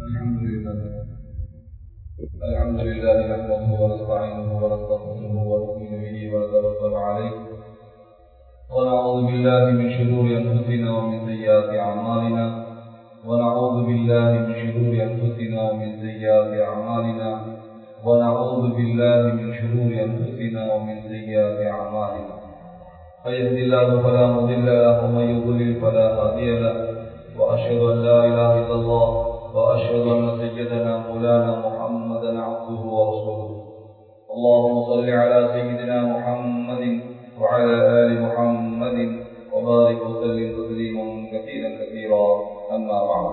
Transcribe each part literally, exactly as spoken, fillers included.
الحمد لله الحمد لله نحمده ونستعينه ونستغفره ونؤمن به ونتوكل عليه ونعوذ بالله من شرور انفسنا ومن سيئات اعمالنا ونعوذ بالله من شرور انفسنا ومن سيئات اعمالنا ونعوذ بالله من شرور انفسنا ومن سيئات اعمالنا فيهد الله فلا مضل له ومن يضلل فلا هادي له واشهد ان لا اله الا الله واشهد ان سيدنا مولانا محمدا عبده ورسوله اللهم صل على سيدنا محمد وعلى ال محمد وبارك وسلم تسليما كثيرا كثيرا اما بعد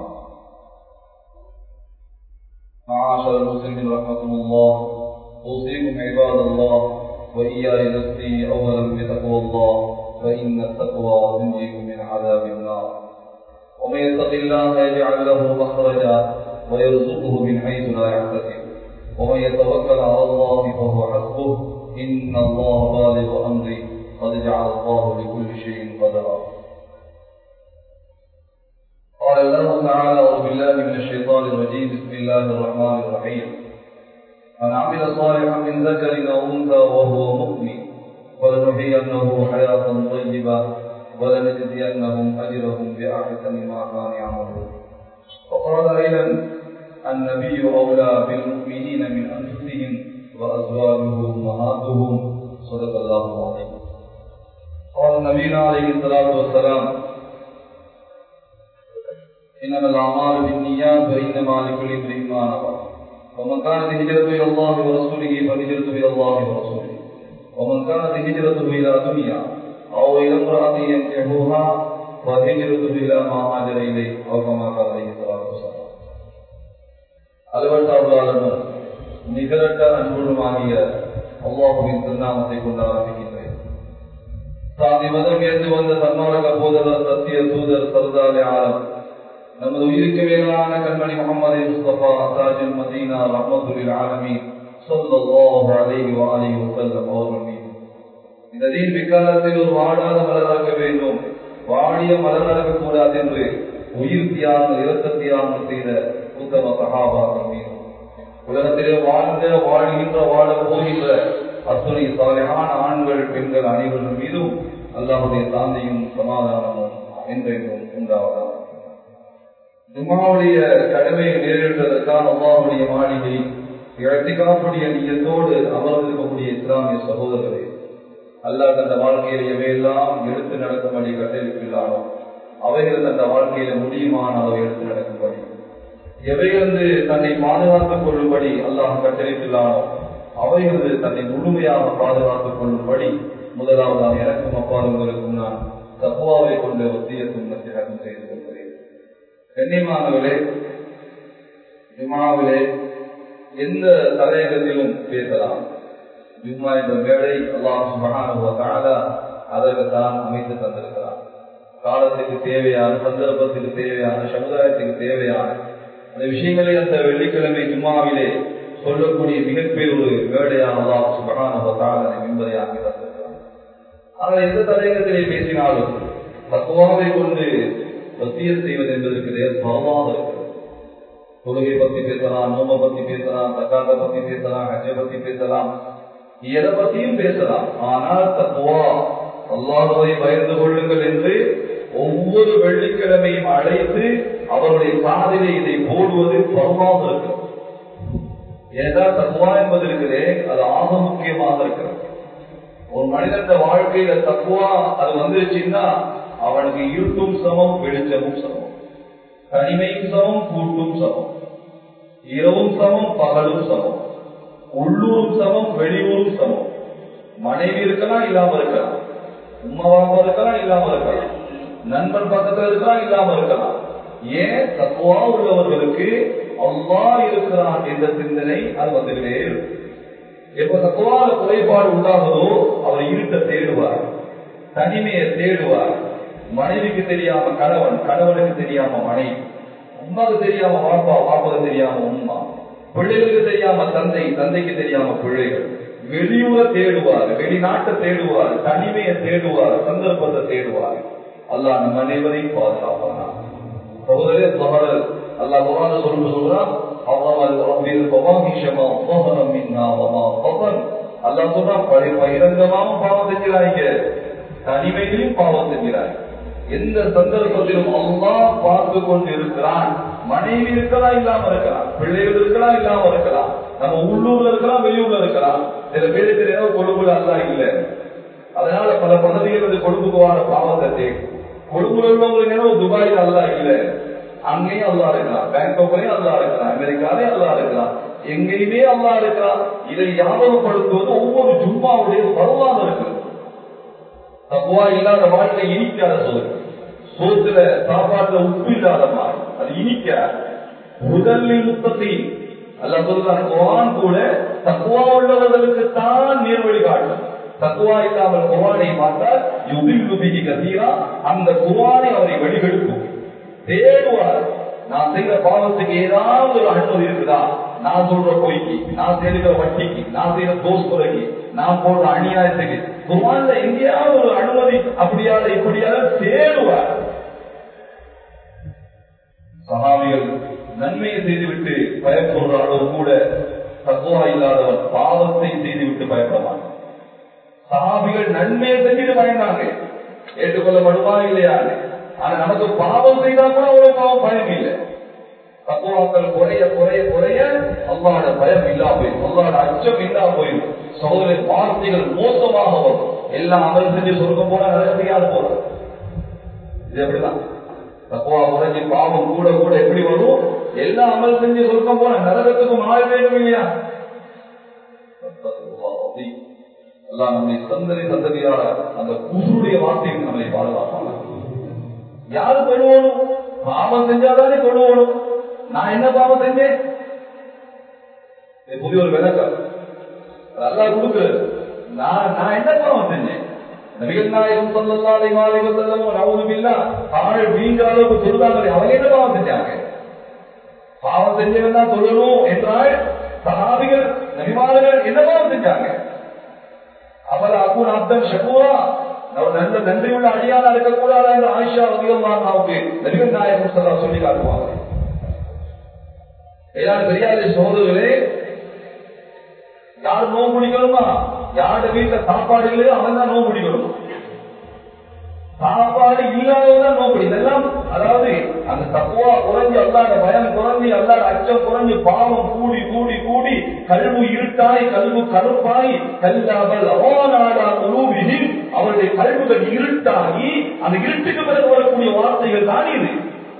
معاشر المسلمين رحمكم الله اوصيكم عباد الله واياي نفسي اولا بتقوى الله فان التقوى تنجيكم من عذاب النار ومن يتق الله يجعل له مخرجا ويرزقه من حيث لا يحتسب ومن يتوكل على الله فهو حسبه ان الله بالغ امره قد جعل الله لكل شيء قدرا. قال الله تعالى اعوذ بالله من الشيطان الرجيم بسم الله الرحمن الرحيم من عمل صالحا من ذكر او انثى وهو مؤمن فلنحيينه حياه طيبه ولنجزينهم اجرهم باحسن ما كانوا يعملون. وقال ايضا النبي اولى بالمؤمنين من انفسهم وازواجه امهاتهم صدق الله العظيم. قال نبينا عليه الصلاه والسلام انما الاعمال بالنيات وانما لكل امرئ ما نوى ومن كانت هجرته الى الله ورسوله فهجرته الى الله ورسوله ومن كانت هجرته الى دنيا او الى امرأة ينكحها فهجرته الى ما هاجر اليه او كما قال عليه الصلاه والسلام. அளவற்றாளனும் நிகரற்ற அன்புமாகிய அல்லாஹ்வின் திருநாமத்தை கொண்டு ஆரம்பிக்கின்றேன். சாதி மதம் ஏற்று வந்த சன்மார்க்க போதவர் சத்திய தூதர் சர்தார் ஆலம் நமது உயிருக்கு மேலான கண்மணி முஹம்மது முஸ்தபா தாஜுல் மதீனா ரஹ்மத்துல் ஆலமீன் ஸல்லல்லாஹு அலைஹி வஆலிஹி வஸல்லம் அவர்கள் மீது இந்த தீன் விக்காலத்தில் ஒரு வாடாத மலராக வேண்டும், வாடிய மலராக கூடாது என்று உயிர் தியாகம் இரத்த தியாகம் செய்த உத்தம சஹாபாக்கள் மீது உலகத்திலே வாழ்ந்த வாழ்கின்ற வாழ போகின்ற அத்துணை சாலிஹான ஆண்கள் பெண்கள் அனைவர்கள் மீதும் அல்லாஹ்வுடைய சாந்தியும் சமாதானமும் என்றென்றும் உண்டாவதாக. ஜும்ஆவுடைய கடமையை நிறைவேற்றுவதற்கான அல்லாஹ்வுடைய மாளிகை இஅ்திகாஃபுடைய நியத்தோடு அமர்ந்திருக்கக்கூடிய இஸ்லாமிய சகோதரர்களே, அல்லாஹ் தந்த வாழ்க்கையில எவையெல்லாம் எடுத்து நடக்கும்படி கட்டளையிட்டுள்ளானோ அவைகள் தந்த வாழ்க்கையில முடியுமான அளவு எடுத்து நடக்கும்படி, எவையிலிருந்து தன்னை பாதுகாத்துக் கொள்ளும்படி அல்லாஹ் கட்டளையிட்டுள்ளானோ அவைகள் தன்னை முழுமையாக பாதுகாத்துக் கொள்ளும்படி முதலாவதாக எனக்கும் அப்பாருங்களுக்கும் நான் தக்வாவை கொண்டு வசியத்தும் நசிஹத்தும் செய்து கொள்கிறேன். கண்ணியமானவர்களே, ஜும்ஆவிலே எந்த தலையகத்திலும் பேசலாம். ஜும்ஆ என்ற மேடை அல்லாஹ் சுப்ஹானஹு வ தஆலா அதற்குத்தான் அமைத்து தந்திருக்கிறார். காலத்துக்கு தேவையான, சந்தர்ப்பத்துக்கு தேவையான, சமுதாயத்துக்கு தேவையான அந்த விஷயங்களை அந்த வெள்ளிக்கிழமை ஜும்ஆவிலே சொல்லக்கூடிய மிகப்பெரிய ஒரு மேடையான அல்லாஹ் சுப்ஹானஹு வ தஆலா மிம்பரையாக்கி தந்திருக்கிறார். ஆனால் எந்த தலையகத்திலே பேசினாலும் தக்வாவை கொண்டு வசியத் செய்வது என்பதற்கு பரவாக இருக்கிறது. தொழுகை பத்தி பேசலாம், நோம்பை பத்தி பேசலாம், தக்காத்தை பத்தி பேசலாம், ஹஜ்ஜை பத்தி பேசலாம், எதை பத்தியும் பேசலாம். ஆனால் தக்வா, அல்லாஹ்வை பயந்து கொள்ளுங்கள் என்று ஒவ்வொரு வெள்ளிக்கிழமையும் அழைத்து அவருடைய காதிலே இதை போடுவது பரவாக இருக்கிறது. ஏதா தக்வா என்பது இருக்கிறதே, அது ஆக முக்கியமாக இருக்கிறது. ஒரு மனிதன் வாழ்க்கையில தக்வா அது வந்துருச்சுன்னா அவனுக்கு இருட்டும் சமம், வெளிச்சமும் சமம், தனிமையும் சமம், கூட்டும் சமம், இரவும் சமம், பகலும் சமம், உள்ளூரும் சமம், வெளியூரும் சமம். மனைவி இருக்கலாம், இல்லாம இருக்கலாம், உம்மா வாப்பா இருக்கலாம், இல்லாம இருக்கலாம், நண்பன் பக்கத்துல இருக்கலாம், இல்லாம இருக்கலாம். ஏன் தக்வா உள்ளவர்களுக்கு அல்லாஹ் இருக்கிறான் என்ற சிந்தனை அது வந்துகிட்டே இருக்கு. எப்ப தக்வால குறைபாடு உண்டாகுதோ அவர் இருட்டை தேடுவார், தனிமையை தேடுவார். மனைவிக்கு தெரியாம கணவன், கணவனுக்கு தெரியாம மனைவி, உமாவுக்கு தெரியாம வாப்பா, வாப்பாவுக்கு தெரியாம உம்மா, பிள்ளைகளுக்கு தெரியாம தந்தை, தந்தைக்கு தெரியாம பிள்ளைகள். வெளியூரை தேடுவார், வெளிநாட்டை தேடுவார், தனிமையை தேடுவார், சந்தர்ப்பத்தை தேடுவார். அல்லாஹ் நம் அனைவரையும் பாதுகாப்பானார். சகோதரர் அல்லாஹ் குர்ஆன்ல சொல்லும்போது சொல்றான் அல்லாஹ் ரப்பில் ஃபவாஹிஷ மா ظهر منها وما بطن அல்லாஹ் சொல்றான் பகிரங்கமாவும் பாவம் செஞ்சிராங்க தனிமையிலும் பாவம் செஞ்சிராங்க எந்த சந்தர்ப்பத்திலும் அல்லாஹ் பார்த்து கொண்டு இருக்கிறான் மனைவி இருக்கலாம் இல்லாம இருக்கலாம் பிள்ளைகள் இருக்கலாம் இல்லாம இருக்கலாம் நம்ம உள்ளூர்ல இருக்கலாம் வெளியூர்ல இருக்கலாம் சில பேருக்கு தெரியாத கொழும்புல அல்லாஹ் இல்ல அதனால பல பகுதிகள் கொழும்புக்கு வர பாவத்தை கொழும்புல உள்ளவங்களுக்கு நேரம் துபாயில் அல்லாஹ் இல்ல அங்கேயும் அல்லாஹ் இருக்கலாம் பேங்காக்லயும் அல்லாஹ் இருக்கலாம் அமெரிக்காலையும் அல்லாஹ் இருக்கலாம் எங்கேயுமே அல்லாஹ் இருக்கலாம் இதை ஞாபகப்படுத்துவது ஒவ்வொரு ஜும்மாவுடைய பருவாக இருக்கு தக்குவா இல்லாத வாழ்க்கை இனிக்காத சோறு சோத்துல சாப்பாட்டுல உப்பு இல்லாத மாதிரி அது இனிக்க முதலில் முத்தத்தை அல்ல சொல்றான் குர்ஆன் கூட தக்குவா உள்ளவர்களுக்கு தான் நேர்வழி காட்டும் தக்குவா இல்லாமல் குர்ஆனை பார்த்தால் யுபில்லு பிஹி கதீரா அந்த குர்ஆனை அவரை வழிகெடுக்கும் தேடுவார் நான் செய்த பாவத்துக்கு ஏதாவது ஒரு அனுமதி இருக்குதா நான் சொல்ற பொய்க்கு நான் செய்கிற வட்டிக்கு நான் செய்யற தோஸ்துறைக்கு நான் போடுற அநியாயத்துக்கு குர்ஆன்ல எங்கேயாவது ஒரு அனுமதி அப்படியாத இப்படியாத தேடுவார் சஹாபிகள் நன்மையை செய்துவிட்டு பயப்படுற அளவு கூட தக்குவா இல்லாதவர் பாவத்தை செய்துவிட்டு பயப்படவாங்க சஹாபிகள் நன்மையை செஞ்சுட்டு பயந்தாங்க ஏற்றுக்கொள்ளப்படுவா இல்லையா ஆனா நமக்கு பாவம் செய்தா கூட அவ்வளவு பாவம் பயம் இல்லை தக்குவாக்கள் குறைய குறைய குறைய அல்லாஹ்வுடைய பயம் இல்லா போயிடும் அல்லாஹ்வுடைய அச்சம் இல்லா போயிடும் சகோதர வார்த்தைகள் மோசமாக வரும் எல்லாம் அமல் செஞ்சு சொர்க்கம் போனா நரகத்தையாவது போறது இது எப்படிதான் தக்குவா குறைஞ்சி பாவம் கூட கூட எப்படி வரும் எல்லாம் அமல் செஞ்சு சொர்க்கம் போனா நரகத்துக்கு மாற வேண்டும் இல்லையா அல்லாஹ் நம்மை சந்ததி சந்ததியாக அந்த குருடைய வார்த்தையை நம்மை பாதுகாப்பாங்க யாரு தொழுவணும் பாவம் செஞ்சாதானே தொழுவணும் நான் என்ன பாவம் செஞ்சேன் புதிய ஒரு விளக்கம் அல்லாஹ் கொடுக்கிறது நான் நான் என்ன பாவம் செஞ்சேன் நபிகள் நாயகம் ஸல்லல்லாஹு அலைஹி வஸல்லம் நவுது பில்லாஹ் ஆள் வீங்க அளவுக்கு தொழுதாங்க அவங்க என்ன பாவம் செஞ்சாங்க பாவம் செஞ்சவன் தான் தொழணும் என்றால் சஹாபிகள் நபிமார்கள் என்ன பாவம் செஞ்சாங்க அவள அபூன் அப்தன் ஷகூரா நல்ல நன்றி உள்ள அடியாளா இருக்கக்கூடாதா என்று ஆயிஷா ரலியல்லாஹு அன்ஹாவுக்கு நபிகள் நாயகம் ஸல்லல்லாஹு சொல்லி காட்டுவாங்க எல்லாரும் பெரியாத சகோதரர்களே யார் நோம்பு பிடிக்கணுமா யாரு வீட்டுல சாப்பாடு இல்லையோ அவன் தான் நோம்பு பிடிக்கணும் சாப்பாடு இல்லாததான் நோம்பு இதெல்லாம் அதாவது அந்த தக்குவா குறைஞ்சி அல்லாத பயம் குறைஞ்சி அல்லாத அச்சம் குறைஞ்சி பாவம் கூடி கூடி கூடி கல்வு இருட்டாய் கல்வு கருப்பாய் கல்லாமல் அவனாடா குழுவின் அவருடைய கல்வுகள் இருட்டாகி அந்த இருட்டுக்கு பிறகு வரக்கூடிய வார்த்தைகள் தான் இது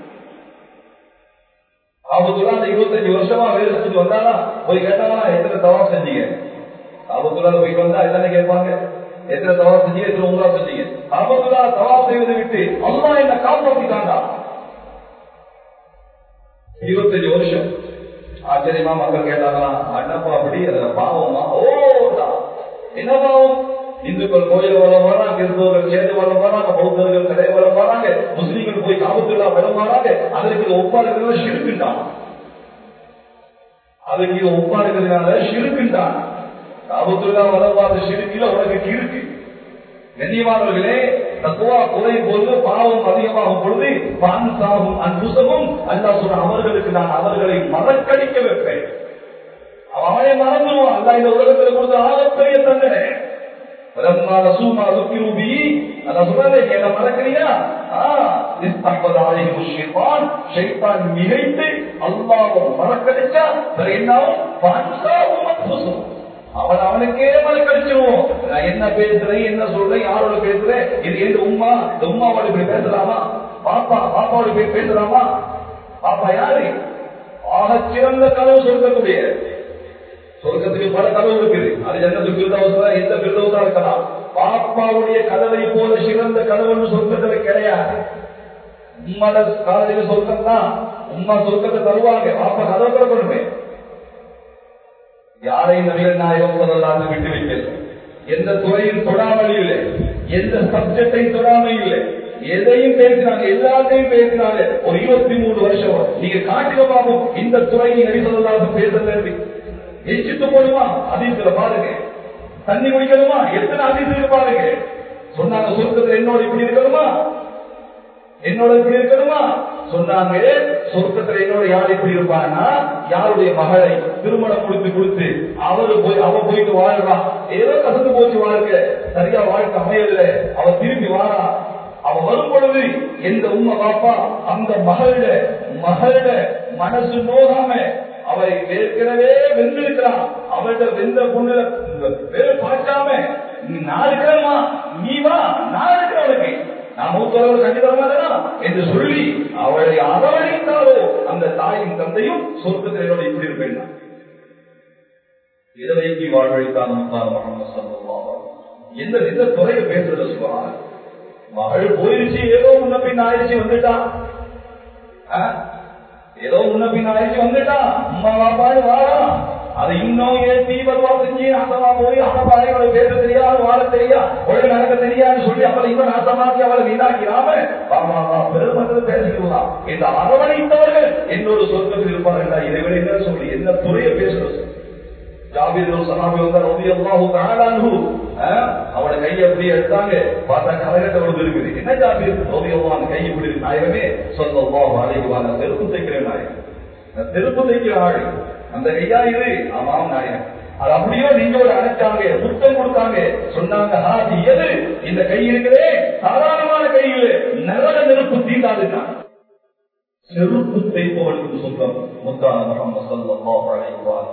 ஆபத்துல்லா அந்த இருபத்தஞ்சு வருஷமா வேலை செஞ்சு வந்தானா போய் கேட்டாங்கன்னா எத்தனை தவா செஞ்சீங்க ஆபத்துல்லா போயிட்டு வந்தா என்னன்னு கேட்பாங்க எத்தனை தவா செஞ்சீங்க எத்தனை உங்களா செஞ்சீங்க ஆபத்துல்லா தவா செய்வதை விட்டு அல்லாஹ் என்ன காப்பாற்றிட்டாண்டா இருபத்தஞ்சு வருஷம் ஆச்சரியமா மக்கள் கேட்டாங்களா அண்ணப்பா அப்படி அதுல பாவமா ஓடா என்ன பாவம் இந்துக்கள் கோயில் வளம் வராங்க கிறிஸ்தவர்கள் சேர்ந்து வளம் வராங்க பௌத்தர்கள் கடை வளம் வராங்க முஸ்லீம்கள் போய் காபத்துல்லா வளம் வராங்க அதற்கு இது ஒப்பா இருக்கிறது ஷிருக்குண்டான் அதுக்கு இது ஒப்பா இருக்கிறதுனால ஷிருக்குண்டான் காபத்துல்லா வளம் பார்த்த ஷிருக்கில உனக்கு இருக்கு கண்ணியமானவர்களே தக்குவா குறையும் பொழுது பாவம் அதிகமாகும் பொழுது பான்சாகும் அன்புசமும் அல்லாஹ் சொல்ற அவர்களுக்கு நான் அவர்களை மறக்கடிக்க வைப்பேன் அவனை மறந்துடுவான் அல்லாஹ் இந்த உலகத்தில் கொடுத்த ஆகப்பெரிய தண்டனை மிகைத்து அல்லாஹ்வை மறக்கடிச்சா அவன் அவனுக்கே மறக்கடிச்சிருவோம் நான் என்ன பேசுறேன் என்ன சொல்றேன் யாரோட பேசுறேன் இது எந்த உம்மா இந்த உம்மாவோட போய் பேசலாமா பாப்பா பாப்பாவோட போய் பேசலாமா பாப்பா யாரு ஆக சிறந்த கனவு சொல்லக்கூடிய சொர்க்கத்துக்கு பல கதவு இருக்குது அது ஜன்னத்துல் ஃபிர்தௌஸ் எந்த ஃபிர்தௌஸா இருக்கலாம் பாப்பாவுடைய கதவை போல சிறந்த கதவுன்னு சொர்க்கத்துல கிடையாது உம்மோட காலையில சொர்க்கம் தான் உம்மா சொர்க்கத்தை தருவாங்க பாப்பா கதவை திறக்கணுமே யாரையும் நபிகள் நாயகம் ஸல்லல்லாஹு அலைஹி விட்டு வைக்கல எந்த துறையும் தொடாமல் இல்லை எந்த சப்ஜெக்டை தொடாமல் இல்லை எதையும் பேசினாங்க எல்லாத்தையும் பேசினாங்க ஒரு இருபத்தி மூணு வருஷம் நீங்க காட்டுக பாப்போம் இந்த துறையை நபி ஸல்லல்லாஹு அலைஹி பேசுறது எச்சிட்டு போடுமா அதிசல பாருங்க தண்ணி குடிக்கணுமா எத்தனை அதிசயம் பாருங்க சொன்னாங்க சொர்க்கத்துல என்னோட இப்படி இருக்கணுமா என்னோட இப்படி இருக்கணுமா சொன்னாங்க சொர்க்கத்துல என்னோட யார் எப்படி இருப்பான்னா, யாருடைய மகளை திருமணம் முடித்து கொடுத்து அவரு போய் அவ போயிட்டு வாழ்றா, ஏதோ கசந்து போச்சு வாழ்க்கை, சரியா வாழ்க்கை அமையல, அவ திரும்பி வாரா. அவ வரும் பொழுது எந்த உண்மை பாப்பா அந்த மகள மகள மனசு நோகாம அவரை ஏற்கனவே வெந்திருக்கிறான், அவர்கிட்ட வெந்த பொண்ணுல வேறு பார்க்காம நான் இருக்கிறேமா நீ வா, நான் இருக்கிறவனுக்கு நான் மூத்தவர்கள் கண்டிதரமா என்று சொல்லி அவளை அரவணைத்தாரோ அந்த தாயும் தந்தையும் சொர்க்கத்தினோட இப்படி இருப்பேன். இதனைக்கு வாழ்வழித்தான் எந்த எந்த துறையை பேசுறத சொல்லுவாங்க. மகள் போயிருச்சு, ஏதோ முன்ன பின் ஆயிடுச்சு வந்துட்டான், ஏதோ முன்ன பின் ஆயிடுச்சு வந்துட்டான், அம்மா பாப்பாடு வாழா, அதை இன்னும் ஏற்றி பருவா செஞ்சு நாசமா போய் அம்மாப்பாடு அவளை பேச தெரியாது, வாழ தெரியா, ஒழுங்கு நடக்க தெரியாதுன்னு சொல்லி அவளை இன்னும் நாசமாக்கி அவளை வீணாக்கிறாம பெருமக்கள் பேசிக்கலாம். இந்த அரவணைத்தவர்கள் என்னோட சொர்க்கத்தில் இருப்பார்கள். இதை விட என்ன சொல்லி என்ன துறையை பேசுறது. அவளை கையை எப்படி எடுத்தாங்க பார்த்தா கலகட்ட விழுந்து இருக்குது. என்ன ஜாபீர் ரலியல்லாஹு கை இப்படி இருக்கு, நாயகமே ஸல்லல்லாஹு அலைஹி வஸல்லம் செருப்பு தைக்கிற நாயகம், செருப்பு தைக்கிற ஆள் அந்த கையா இது. ஆமாம் நாயகம். அது அப்படியோ நெஞ்சோடு அணைச்சாங்க, முத்தம் கொடுத்தாங்க, சொன்னாங்க ஹாதி எது இந்த கை இருக்குதே சாதாரணமான கையில் நரக நெருப்பு தீண்டாதுன்னா செருப்பு தைப்பவனுக்கு சொந்தம் முத்தான முஹம்மது ஸல்லல்லாஹு அலைஹி வஸல்லம்.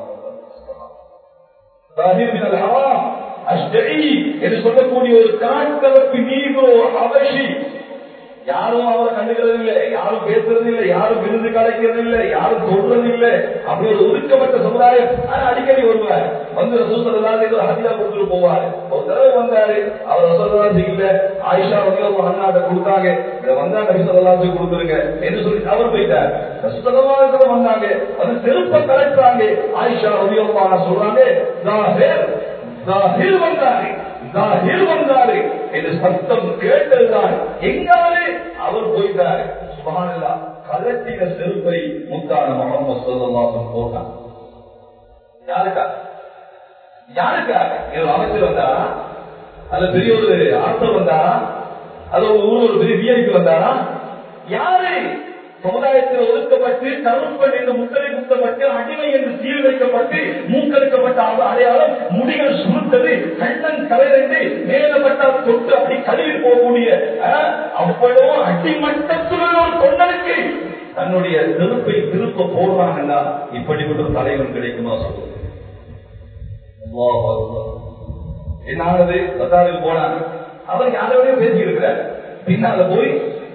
என்று சொல்லக்கூடிய ஒரு காட்கலப்பு நீரோ அவசி, யாரும் அவரை கண்டுகிறது இல்லை, யாரும் பேசுறது இல்லை, யாரும் விருது கலைக்கிறது இல்லை, யாரும் சொல்றது இல்லை. அப்படி ஒரு ஒதுக்கப்பட்ட சமுதாயம். ஆனா அடிக்கடி வருவார், வந்து ரசூலுல்லாஹி ஏதோ ஹதியா கொடுத்துட்டு போவார். ஒரு தடவை வந்தாரு, அவர் ரசூலுல்லாஹி இல்ல ஆயிஷா ரலியல்லாஹு அன்ஹா கொடுத்தாங்க, இத வந்தா நபி ஸல்லல்லாஹு கொடுத்துருங்க என்று சொல்லி அவர் போயிட்டார். ரசூலுல்லாஹி வந்தாங்க, வந்து செருப்ப கலெக்டாங்க. ஆயிஷா ரலியல்லாஹு அன்ஹா சொல்றாங்க ஸாஹிர் ஸாஹிர் வந்தாரு ஸாஹிர் வந்தாரு என்று சத்தம் கேட்டதுதான் எங்காலே அவர் போயிட்டாரு. சுப்ஹானல்லாஹ். கலட்டின செருப்பை முத்தான முஹம்மது ஸல்லல்லாஹு அலைஹி வஸல்லம் போட்டார். யாருக்கா யாருக்கா இது அமைச்சர் வந்தாரா, அது பெரிய ஒரு ஆர்த்தம் வந்தாரா, அது ஒரு ஊர் ஒரு பெரிய விஐபி வந்தாரா, யாரு சமுதாயத்தில் ஒதுக்கப்பட்டு கருப்பன் என்று முத்திரை குத்தப்பட்டு அடிமை என்று சீல் வைக்கப்பட்டு மூக்கெடுக்கப்பட்ட அடையாளம், முடிகள் சுருத்தது, கண்ணன் கலைந்து மேலப்பட்ட தொட்டு அப்படி கழுவி போகக்கூடிய அவ்வளோ அடிமட்டத்தில் ஒரு தொண்டனுக்கு தன்னுடைய நெருப்பை திருப்ப போடுறாங்கன்னா இப்படிப்பட்ட தலைவன் கிடைக்குமா சொல்லுங்க. என்னானது பத்தாவில் போனாங்க, அவர் யாரோடையும் பேசி இருக்கிறார். பின்னால போய்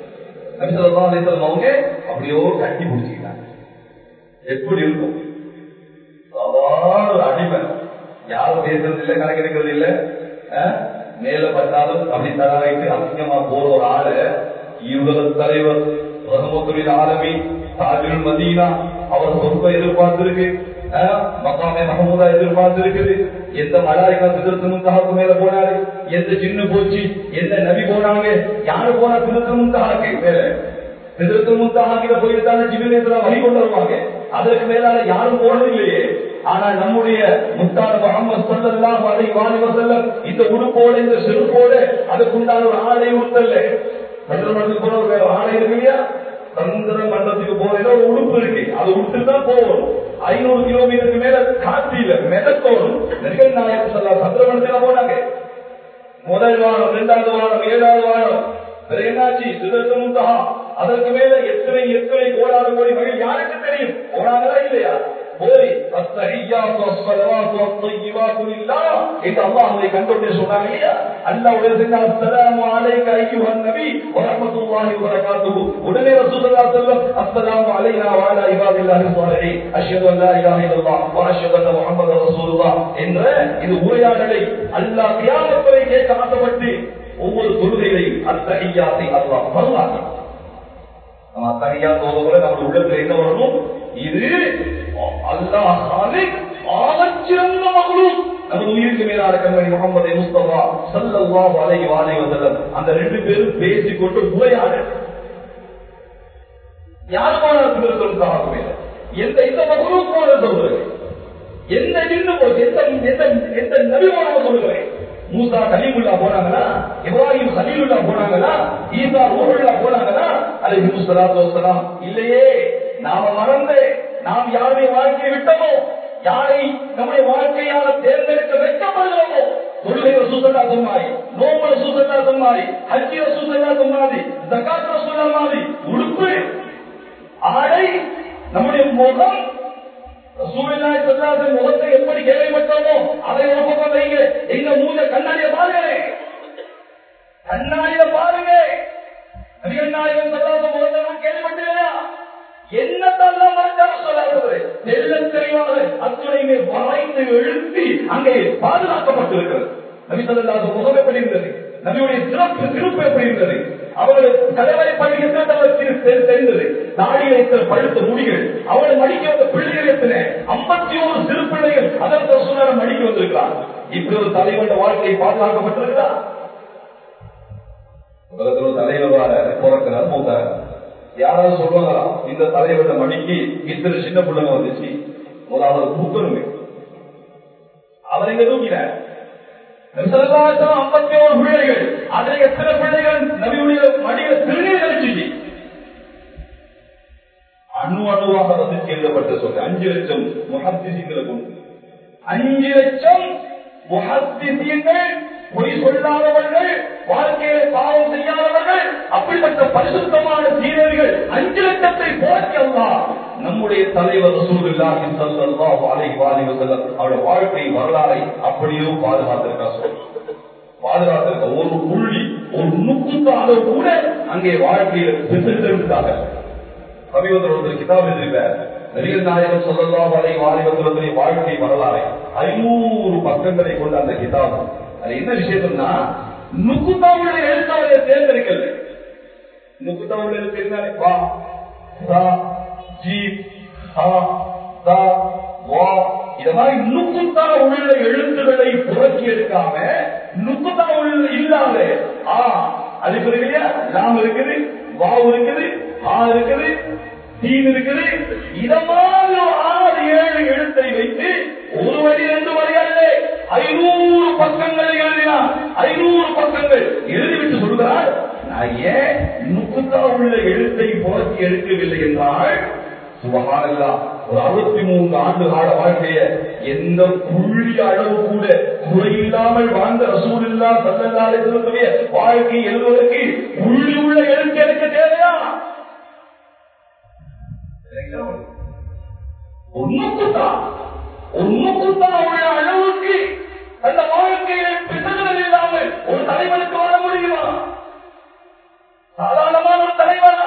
அவங்க அப்படியோ கட்டி பிடிச்சிக்கிறாங்க. எப்படி இருக்கும் சாதாரண அடிமை, யாரும் பேசுறது இல்லை, கணக்கெடுக்கிறது இல்லை, மேல பட்டாலும் அப்படி தராயிட்டு அசிங்கமா போற ஒரு ஆளு இவரது தலைவர் ரஹமத்துல் ஆலமீன் தாஜுல் மதீனா அவர் சொற்ப எதிர்பார்த்திருக்கு, மக்காமே மஹமூதா எதிர்பார்த்திருக்குது. எந்த மலாய்கா சிதறத்து முன்தஹாக்கு மேல போனாரு, எந்த சின்ன போச்சு, எந்த நபி போனாங்க, யாரு போனா சிதறத்து முன்தஹாக்கு மேல, சிதறத்து முன்தஹாக்கில போயிட்டு தானே ஜிபிரீல் வழி கொண்டு வருவாங்க. அதற்கு மேலால யாரும் போனதில்லையே. ஆனா நம்முடைய முத்தான முஹம்மது ஸல்லல்லாஹு அலைஹி வஸல்லம் இந்த உடுப்போட இந்த செருப்போட அதுக்குண்டான ஒரு ஆடை உடுத்தல்ல. சந்திரமண்டலத்துக்கு போன ஒரு ஆடை இருக்கு இல்லையா, சந்திர மண்டலத்துக்கு போற ஒரு உடுப்பு இருக்கு, அது உடுத்துதான் போகணும். ஐநூறு கிலோமீட்டருக்கு மேல காற்றில மிதக்கோடும். நபிகள் நாயகம் ஸல்லல்லாஹு அலைஹி வஸல்லம் சந்திரமண்டலத்துல போனாங்க. முதல் வாரம், இரண்டாவது வாரம், ஏழாவது வாரம், பிறகு என்னாச்சு சிதறத்து முன்தஹா, அதற்கு மேல எத்தனை எத்தனை கோடாறு கோடி மகிழ் யாருக்கு தெரியும், போனாங்களா இல்லையா? போய் அஸ்ஸஹிய்யாத்து வஸ்ஸலவாத்து வத்தய்யிபாத்து லில்லாஹ் என்று அல்லாஹ்வை கண்டோடே சொன்னாங்க இல்லையா? அல்லாஹ்வுடைய சொன்ன அஸ்ஸலாமு அலைக அய்யுஹன் நபி வ ரஹ்மத்துல்லாஹி வ பரகாத்துஹு. உடனே ரசூலுல்லாஹி ஸல்லல்லாஹு அலைஹி வஸல்லம் அஸ்ஸலாமு அலைனா வ அலா இபாதில்லாஹி ஸாலிஹீன் அஷ்ஹது அன் லா இலாஹ இல்லல்லாஹ் வ அஷ்ஹது அன்ன முஹம்மதர் ரசூலுல்லாஹ் என்ற இது உரையாடலை அல்லாஹ் கியாமத் வரை கேட்க ஆசைப்பட்டு ஒவ்வொரு தொழுகையை அத்தஹிய்யாத்தை அல்லாஹ் பரவாங்க. நம்ம அத்தஹிய்யாத் ஓதும்போது நம்ம உள்ளத்துல என்ன வரணும், இது அல்லாஹ் காலிக் ஆகச்சிறந்த மக்லூக், நமது உயிருக்கு மேலான கண்மணி முஹம்மது முஸ்தபா ஸல்லல்லாஹு அலைஹி வஸல்லம். அந்த ரெண்டு பேரும் பேசிக்கொண்டு உரையாட யார் போனாலும் சொல்லுங்க, எந்த இந்த மக்லூக் போன சொல்றேன், எந்த ஜின்னு போச்சு, எந்த எந்த நபி போனாலும் சொல்லுகிறேன். மூசா கலீமுல்லா போனாங்களா, இப்ராஹிம் கலீலுல்லா போனாங்களா, ஈசா ரூஹுல்லா போனாங்களா அலைஹிஸ்ஸலாத்து வஸ்ஸலாம் இல்லையே. நாம மறந்து நாம் யாருடைய வாழ்க்கையை விட்டோமோ, யாரை நம்முடைய வாழ்க்கையால தேர்ந்தெடுக்க வைக்கப்படுகிறோமோ, தொழிலை சூசல்லா சொன்னாரி, நோம்புல சூசல்லா சொன்னாரி, ஹஜ்ஜில சூசல்லா சொன்னாரி, ஜகாத்ல சொல்ல மாதிரி உடுப்பு, ஆடை, நம்முடைய முகம், ரசூலுல்லாஹி ஸல்லல்லாஹு அலைஹி வஸல்லம் முகத்தை எப்படி கேள்விப்பட்டோமோ அதை ஒரு பக்கம் வைங்க. எங்க மூஞ்ச கண்ணாடிய பாருங்க, கண்ணாடிய பாருங்க. நபிகள் நாயகம் ஸல்லல்லாஹு அலைஹி வஸல்லம் முகத்தை நான் கேள்விப்பட்டேனா? என்னத்தெல்லாம் மறைச்சாலும் சொல்லாதது தெல்ல தெளிவாக அத்துணையுமே வளைந்து எழுப்பி அங்கே பாதுகாக்கப்பட்டிருக்கிறது. நபி ஸல்லல்லாஹு அலைஹி வஸல்லம் முகம் எப்படி இருந்தது, நபியுடைய சிறப்பு சிறப்பு எப்படி இருந்தது, அவர்கள் தலைவரை பள்ளிக்கு தெரிந்தது, தாடி வைத்த பழுத்த முடிகள், அவளை மடிக்க வந்த பிள்ளைகள் எத்தனை, ஐம்பத்தி ஒரு சிறு பிள்ளைகள் அதற்கு சொன்ன மடிக்க வந்திருக்கிறார். இப்படி ஒரு தலைவருடைய வாழ்க்கையை பாதுகாக்கப்பட்டிருக்கிறார். உலகத்தில் தலைவர் வார பிறக்கிறார், மூத்தார். யாராவது சொல்லுவாங்களா இந்த தலைவருடைய மடிக்கு இத்தனை சின்ன பிள்ளைங்க வந்துச்சு, முதலாவது தூக்கணுமே, அவர் எங்க தூக்கினார். ஐம்பத்தி ஒரு பிள்ளைகள், அதில் எத்தனை பிள்ளைகள் நபியுடைய மடியில திருநீர் கழிச்சு அணு அணுவாக வந்து சேர்க்கப்பட்ட சொல்ல அஞ்சு லட்சம் முஹத்திஸீன்களை கொண்டு, அஞ்சு லட்சம் முஹத்திஸீன்கள், பொய் சொல்லாதவர்கள், வாழ்க்கையில பாவம் செய்யாதவர்கள், அப்படிப்பட்ட பரிசுத்தமான சீரர்கள் அஞ்சு லட்சத்தை போற்றி அல்லாஹ் நம்முடைய தலைவர் ரசூலுல்லாஹி ஸல்லல்லாஹு அலைஹி வஸல்லம் அவருடைய வாழ்க்கை வரலாறை அப்படியே பாதுகாத்திருக்கார். சொல் பாதுகாத்திருக்க ஒரு புள்ளி, ஒரு நுக்குத்த அளவு கூட அங்கே வாழ்க்கையில் பிசைந்திருக்காங்க. சமீபத்தில் ஒரு கிதாப் எழுதியிருக்கார், நபிகள் நாயகம் ஸல்லல்லாஹு அலைஹி வஸல்லம் வாழ்க்கை வரலாறை ஐநூறு பக்கங்களை கொண்ட அந்த கிதாப். அது என்ன விஷயம்னா, நுக்குத்தாவுடைய எழுத்தாளரை தேர்ந்தெடுக்கல. நுக்குத்தாவுடைய எழுத்து என்ன? வா சா ஜி ஹா தா வா, இத மாதிரி நுக்குத்தா உள்ள எழுத்துக்களை புரட்சி எடுக்காம, நுக்குத்தா உள்ள இல்லாத ஆ அது இல்லையா, லாம் இருக்குது, வா இருக்குது, ஆ இருக்குது, தீன் இருக்குது, இதமான ஆறு ஏழு எழுத்தை வைத்து ஒரு வரி ரெண்டு வரி அல்ல ஐநூறு பக்கங்களை எழுதினார். ஐநூறு பக்கங்கள் எழுதிவிட்டு சொல்கிறார், நான் ஏன் நுக்குத்தா உள்ள எழுத்தை புரட்சி எடுக்கவில்லை என்றால், சுபஹானல்லாஹ், ஒரு அறுபத்தி மூன்று ஆண்டு கால வாழ்க்கைய எந்த புள்ளி அளவு கூட குறையில்லாமல் வாழ்ந்த ரசூலுல்லாஹி ஸல்லல்லாஹு அலைஹி வஸல்லம் வாழ்க்கை எழுதுவதற்கு புள்ளி உள்ள எழுத்து எனக்கு தேவையா? ஒன்னுக்குத்தா ஒன்னுக்குத்தா உள்ள அளவுக்கு அந்த வாழ்க்கையில் பிசகுதல் இல்லாமல் ஒரு தலைவனுக்கு வர முடியுமா? சாதாரணமான ஒரு தலைவனா?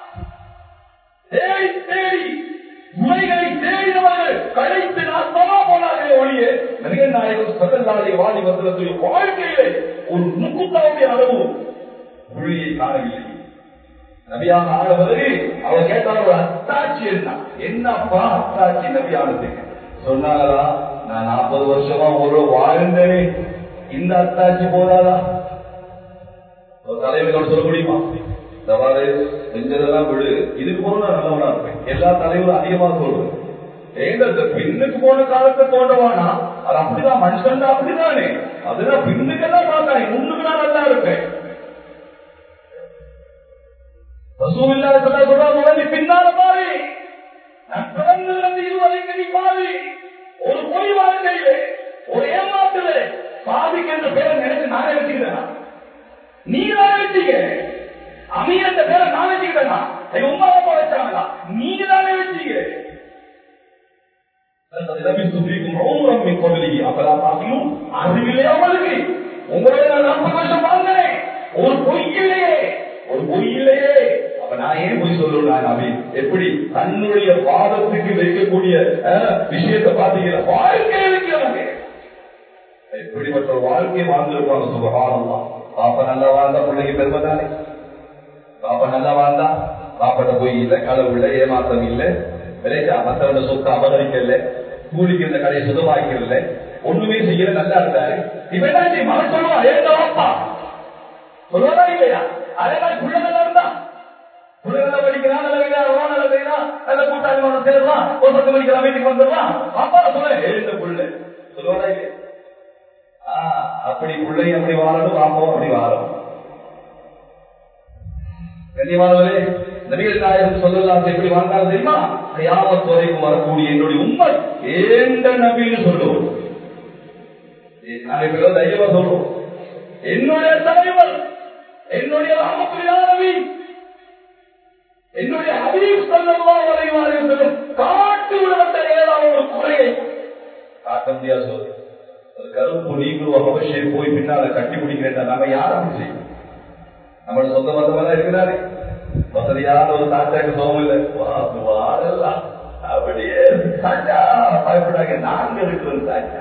தேடி தேடி முறைகளை தேடினவர்கள் கழித்து நாசமா போனார்களே ஒழிய, நபிகள் நாயகம் ஸல்லல்லாஹு அலைஹி வஸல்லம் வாழ்க்கையிலே ஒரு நுக்குத்தாவுடைய அளவு புள்ளியை காணவில்லை. நபியாக ஆனவரு அவர் கேட்டார், ஒரு அத்தாட்சி என்ன? என்னப்பா அத்தாட்சி நபியானதுக்கு? சொன்னாங்களா, நான் நாற்பது வருஷமா ஒரு வாழ்ந்தேனே, இந்த அத்தாட்சி போதாதா? ஒரு தலைவர்களோட சொல்ல முடியுமா? தவாறு செஞ்சதெல்லாம் விடு, இதுக்கு போன நான் நல்லவனா இருப்பேன். எல்லா தலைவரும் அதிகமா சொல்றேன், எங்க பின்னுக்கு போன காலத்தை தோன்றவானா, அது அப்படிதான், மனுஷன் தான் அப்படிதானே, அதுதான் பின்னுக்கெல்லாம் பார்த்தானே, முன்னுக்கு நான் நல்லா இருப்பேன். ரசூலுல்லாஹி ஸல்லல்லாஹு அலைஹி வஸல்லம் நீ பின்னால பாரு, நான் பிறந்ததிலிருந்து இதுவரைக்கும் நீ பாரு, ஒரு பொய் வாழ்க்கையிலே, ஒரு ஏமாத்திலே சாதிக்கு என்ற பேரை நினைச்சு நானே வச்சுக்கிட்டேன், நீங்க தானே வச்சீங்க. அமீர் என்ற பேரை நான் வச்சுக்கிட்டேனா? எங்க உமா அப்பா வச்சாங்களா? நீங்க தானே வச்சீங்க. அறிவில்லையா அவளுக்கு? உங்களோட நான் நாற்பது வருஷம் வாழ்ந்தேன், ஒரு பொய் இல்லையே, ஒரு பொய் இல்லையே. அப்ப நான் ஏன் பொய் சொல்றேன்? நபி எப்படி தன்னுடைய பாதத்துக்கு வைக்கக்கூடிய விஷயத்தை பாத்தீங்கன்னா வாழ்க்கையை வைக்கிறாங்க. எப்படிப்பட்ட வாழ்க்கை வாழ்ந்திருப்பாங்க. சுபஹானல்லாஹ். பாப்பா நல்லா வாழ்ந்தா பிள்ளைக்கு பெருமை தானே. பாப்பா நல்லா வாழ்ந்தா பாப்பட்ட பொய் இல்லை, களவு இல்லை, ஏமாற்றம் இல்லை, விளைச்சா மற்றவங்க சொத்தை அபகரிக்கல, கூலிக்கு இந்த கடையை சுதமாக்கல, ஒண்ணுமே செய்யல, நல்லா இருந்தாரு. இவன் மகன் சொல்லுவா, ஏன் வாப்பா சொல்லுவாரா இல்லையா? அதே மாதிரி புள்ள நல்லா இருந்தா, புள்ள நல்லா படிக்கிறான், நல்ல வீடாடுவான், நல்ல செய்யறான், நல்ல கூட்டாளி சேரலாம், ஒரு பத்து மணிக்கு வீட்டுக்கு வந்துடலாம், பாப்பா சொல்ல எழுந்த புள்ள சொல்லுவாரா இல்லையா? ஆஹ் அப்படி பிள்ளை அப்படி வாழணும், பாப்போம் அப்படி வாழணும். கண்ணியமானவரே, நபிகள் நாயகம் ஸல்லல்லாஹு எப்படி வாழ்ந்தாலும் தெரியுமா? கியாமத் வரைக்கும் வரக்கூடிய என்னுடைய உம்மத் ஏண்ட நபின்னு சொல்லுவோம். நாளைக்கு தைரியமா சொல்றோம், என்னுடைய தலைவர், என்னுடைய ரஹ்மத்துல் ஆலமீன், என்னுடைய ஹபீப் ஸல்லல்லாஹு அலைஹி வஸல்லம் காட்டு உலகத்தில் ஏதாவது ஒரு குறையை காட்ட முடியாது. சொல்லுங்க, ஒரு கருப்பு நீங்களும் அவசியம் போய் பின்னால கட்டி பிடிக்கிறேன். நாம யாரும் செய்யும்? நம்மளோட சொந்த மதமெல்லாம் இருக்கிறாரு. வசதியான ஒரு தாத்தாக்கு சோகம் இல்லை, வாடலாம் அப்படியே தாத்தா பயப்படாங்க. நாங்க இருக்கிறோம் தாத்தா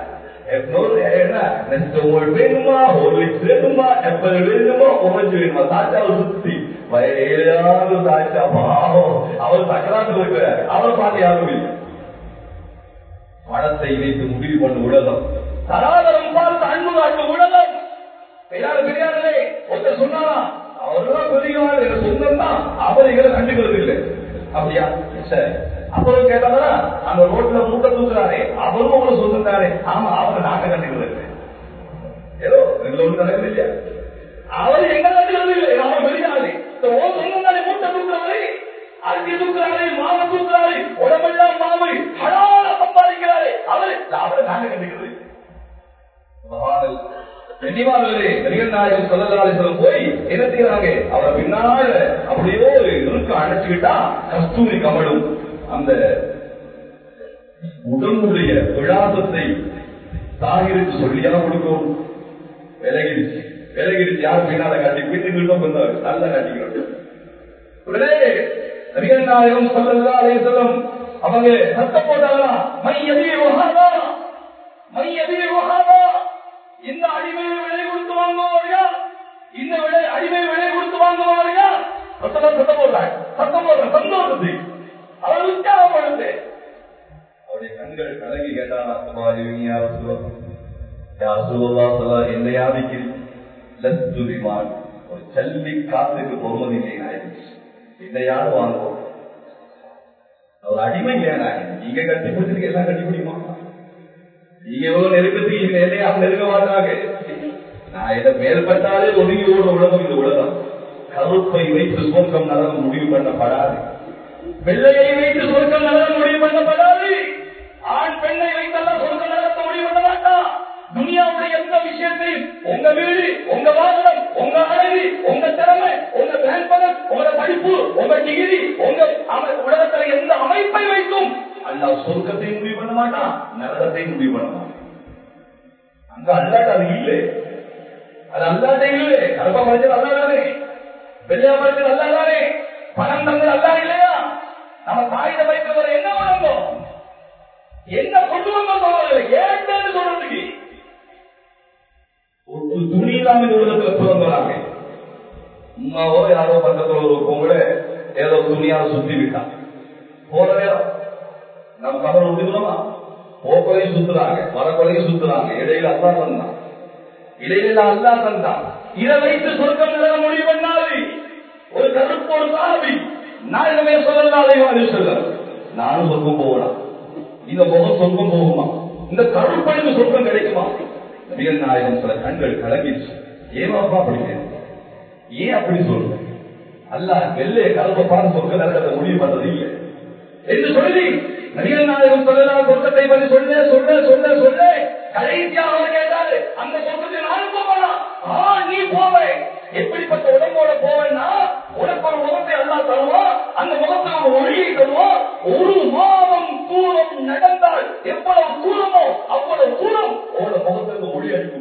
வேணுமா, ஒரு வேணுமா, எப்ப வேணுமா, உமஞ்சு வேணுமா, தாத்தாவை சுத்தி வயலான தாத்தா பாவம் அவர் சக்கராத்தில் இருக்கிறார். அவரை பார்த்து யாரும் இல்லை. பணத்தை வைத்து முடிவு பண்ண உலகம், தராதரம் பார்த்து அன்பு காட்டும் உலகம். பெரியாரு பெரியாரே ஒருத்தர் சொன்னாரா, அவர்தான் பெரியவாள் என சொந்தம் தான், அவர் எங்களை கண்டுக்கிறது இல்லை. அப்படியா? சரி. அப்புறம் கேட்டாங்களா, அந்த ரோட்ல மூட்டை தூக்குறாரே அவரும் உங்களை சொந்தம் தானே? ஆமா, அவரை நாங்க கண்டுக்கிறது ஏதோ எங்களை ஒண்ணு நடக்குது இல்லையா? அவர் எங்க கண்டுக்கிறது இல்லை. நாம பெரியாரு சொந்தம் தானே, மூட்டை தூக்குறாரு, அரிசி தூக்குறாரு, மாவு தூக்குறாரு, உடம்பெல்லாம் மாவு ஹலால சம்பாதிக்கிறாரு, அவரு அவரை நாங்க கண்டுக்கிறது. நபிகள் நாயகம் ஸல்லல்லாஹு அலைஹி வஸல்லம் போய் என்ன செய்யறாங்க, அவரை பின்னால அப்படியே இருக்க அணைச்சுக்கிட்டா கஸ்தூரி கமலும் அந்த உடம்புடைய விழாசத்தை தாகிருக்கு சொல்லியா கொடுக்கும். விலகிடுச்சு விலகிடுச்சு யார் பின்னால காட்டி பின்னுக்கிட்டோம் வந்தாரு, நல்லா காட்டிக்கிறோம். உடனே நபிகள் நாயகம் ஸல்லல்லாஹு அலைஹி வஸல்லம் அவங்க சத்தம் போட்டாங்களா, மையபி வஹாதா மையபி வஹாதா, இந்த அடிமையை விலை கொடுத்து வாங்குவாரியா, இந்த விலை அடிமையை விலை கொடுத்து வாங்குவாரியா? சத்தம் சத்தம் போடுறாங்க, சத்தம் போடுற சந்தோஷத்தை அவர் உற்சாகப்படுத்து. அவருடைய கண்கள் கலங்கி கேட்டாரா, என்னை யாதிக்கிறீன், ஒரு சல்லி காத்துக்கு பொறுமதி இல்லைனாயிருச்சு, என்னை யாரும் வாங்குவோம். ஒரு அடிமை இல்லையா, நீங்க கட்டி பிடிச்சிருக்க எல்லாம் கட்டி பிடிக்குமா? நீங்க எவ்வளவு நெருக்கத்துக்கு என்னையா நெருங்க மாட்டாங்க. நான் இதை மேற்பட்டாலே ஒதுங்கி ஓட உலகம் இந்த உலகம். கருப்பை வைத்து சொர்க்கம் நரகம் முடிவு பண்ணப்படாது, வெள்ளையை வைத்து சொர்க்கம் நரகம் முடிவு பண்ணப்படாது, ஆண் பெண்ணை வைத்தெல்லாம் சொர்க்க நரகத்தை முடிவு பண்ண மாட்டான். துனியாவுடைய எந்த விஷயத்தையும் உங்க வீடு, உங்க வாகனம், உங்க அழகு, உங்க திறமை, உங்க பேங்க் பணம், உங்க படிப்பு, உங்க டிகிரி, உங்க உலகத்துல எந்த அமைப்பை வைக்கும் அல்லாஹ் சொர்க்கத்தை முடிவு பண்ண மாட்டான், நரகத்தை முடிவு பண்ண மாட்டான். அங்க அல்லாட்ட அது இல்லை, அது அல்லாட்ட இல்லை. கருப்பா மனிதர் அல்லாதானே, வெள்ளையா மனிதர் அல்லாதானே, பணம் தங்கள் அல்லா இல்லையா? நம்ம காகித வைக்கிறவரை என்ன வழங்கும், என்ன கொண்டு வந்தோம் ஏன்னு சொல்றதுக்கு ஒரு துணி தான் இந்த உலகத்துல பிறந்தாங்க. உமாவோ யாரோ பக்கத்துல ஒரு கூட ஏதோ துணியால சுத்தி விட்டான். போற நேரம் நம்ம கவலை விட்டுக்கலாமா? போக்கொலையும் சுத்துறாங்க, வரக்கொலையும் சுத்துறாங்க. இடையில அல்லா தந்தான், இடையில அல்லா தந்தான். இதை வைத்து சொர்க்கம் நில முடிவு பண்ணாது. ஒரு கருப்பு ஒரு சாபி நாயகமே சொல்லலாம், சொல்ல நானும் சொர்க்கம் போகலாம், இந்த முகம் சொர்க்கம் போகுமா, இந்த கருப்படைக்கு சொர்க்கம் கிடைக்குமா? நபிகள் நாயகம் சில கண்கள் கலங்கிடுச்சு. ஏமாப்பா அப்படி ஏன் அப்படி சொல்ற? அல்ல வெள்ளைய கருப்பை பார்த்து சொர்க்க நரகத்தை முடிவு பண்றது இல்லை என்று சொல்லி நபிகள் நாயகம் சொல்லலாம் சொர்க்கத்தை பற்றி சொல்ல சொல்ல சொல்ல சொல்ல கடைசியாக அவர் கேட்டாரு, அந்த சொர்க்கத்தை நானும் போவேனா? ஆ, நீ போவே. எப்படிப்பட்ட உடம்போட போவேன்னா, உனக்கு ஒரு முகத்தை அல்லா தருவான், அந்த முகத்தில் ஒரு ஒளியை தருவான். ஒரு மாதம் தூரம் நடந்தால் எவ்வளவு தூரமோ அவ்வளவு தூரம் உங்களோட முகத்திற்கு ஒளி அடிக்கும்.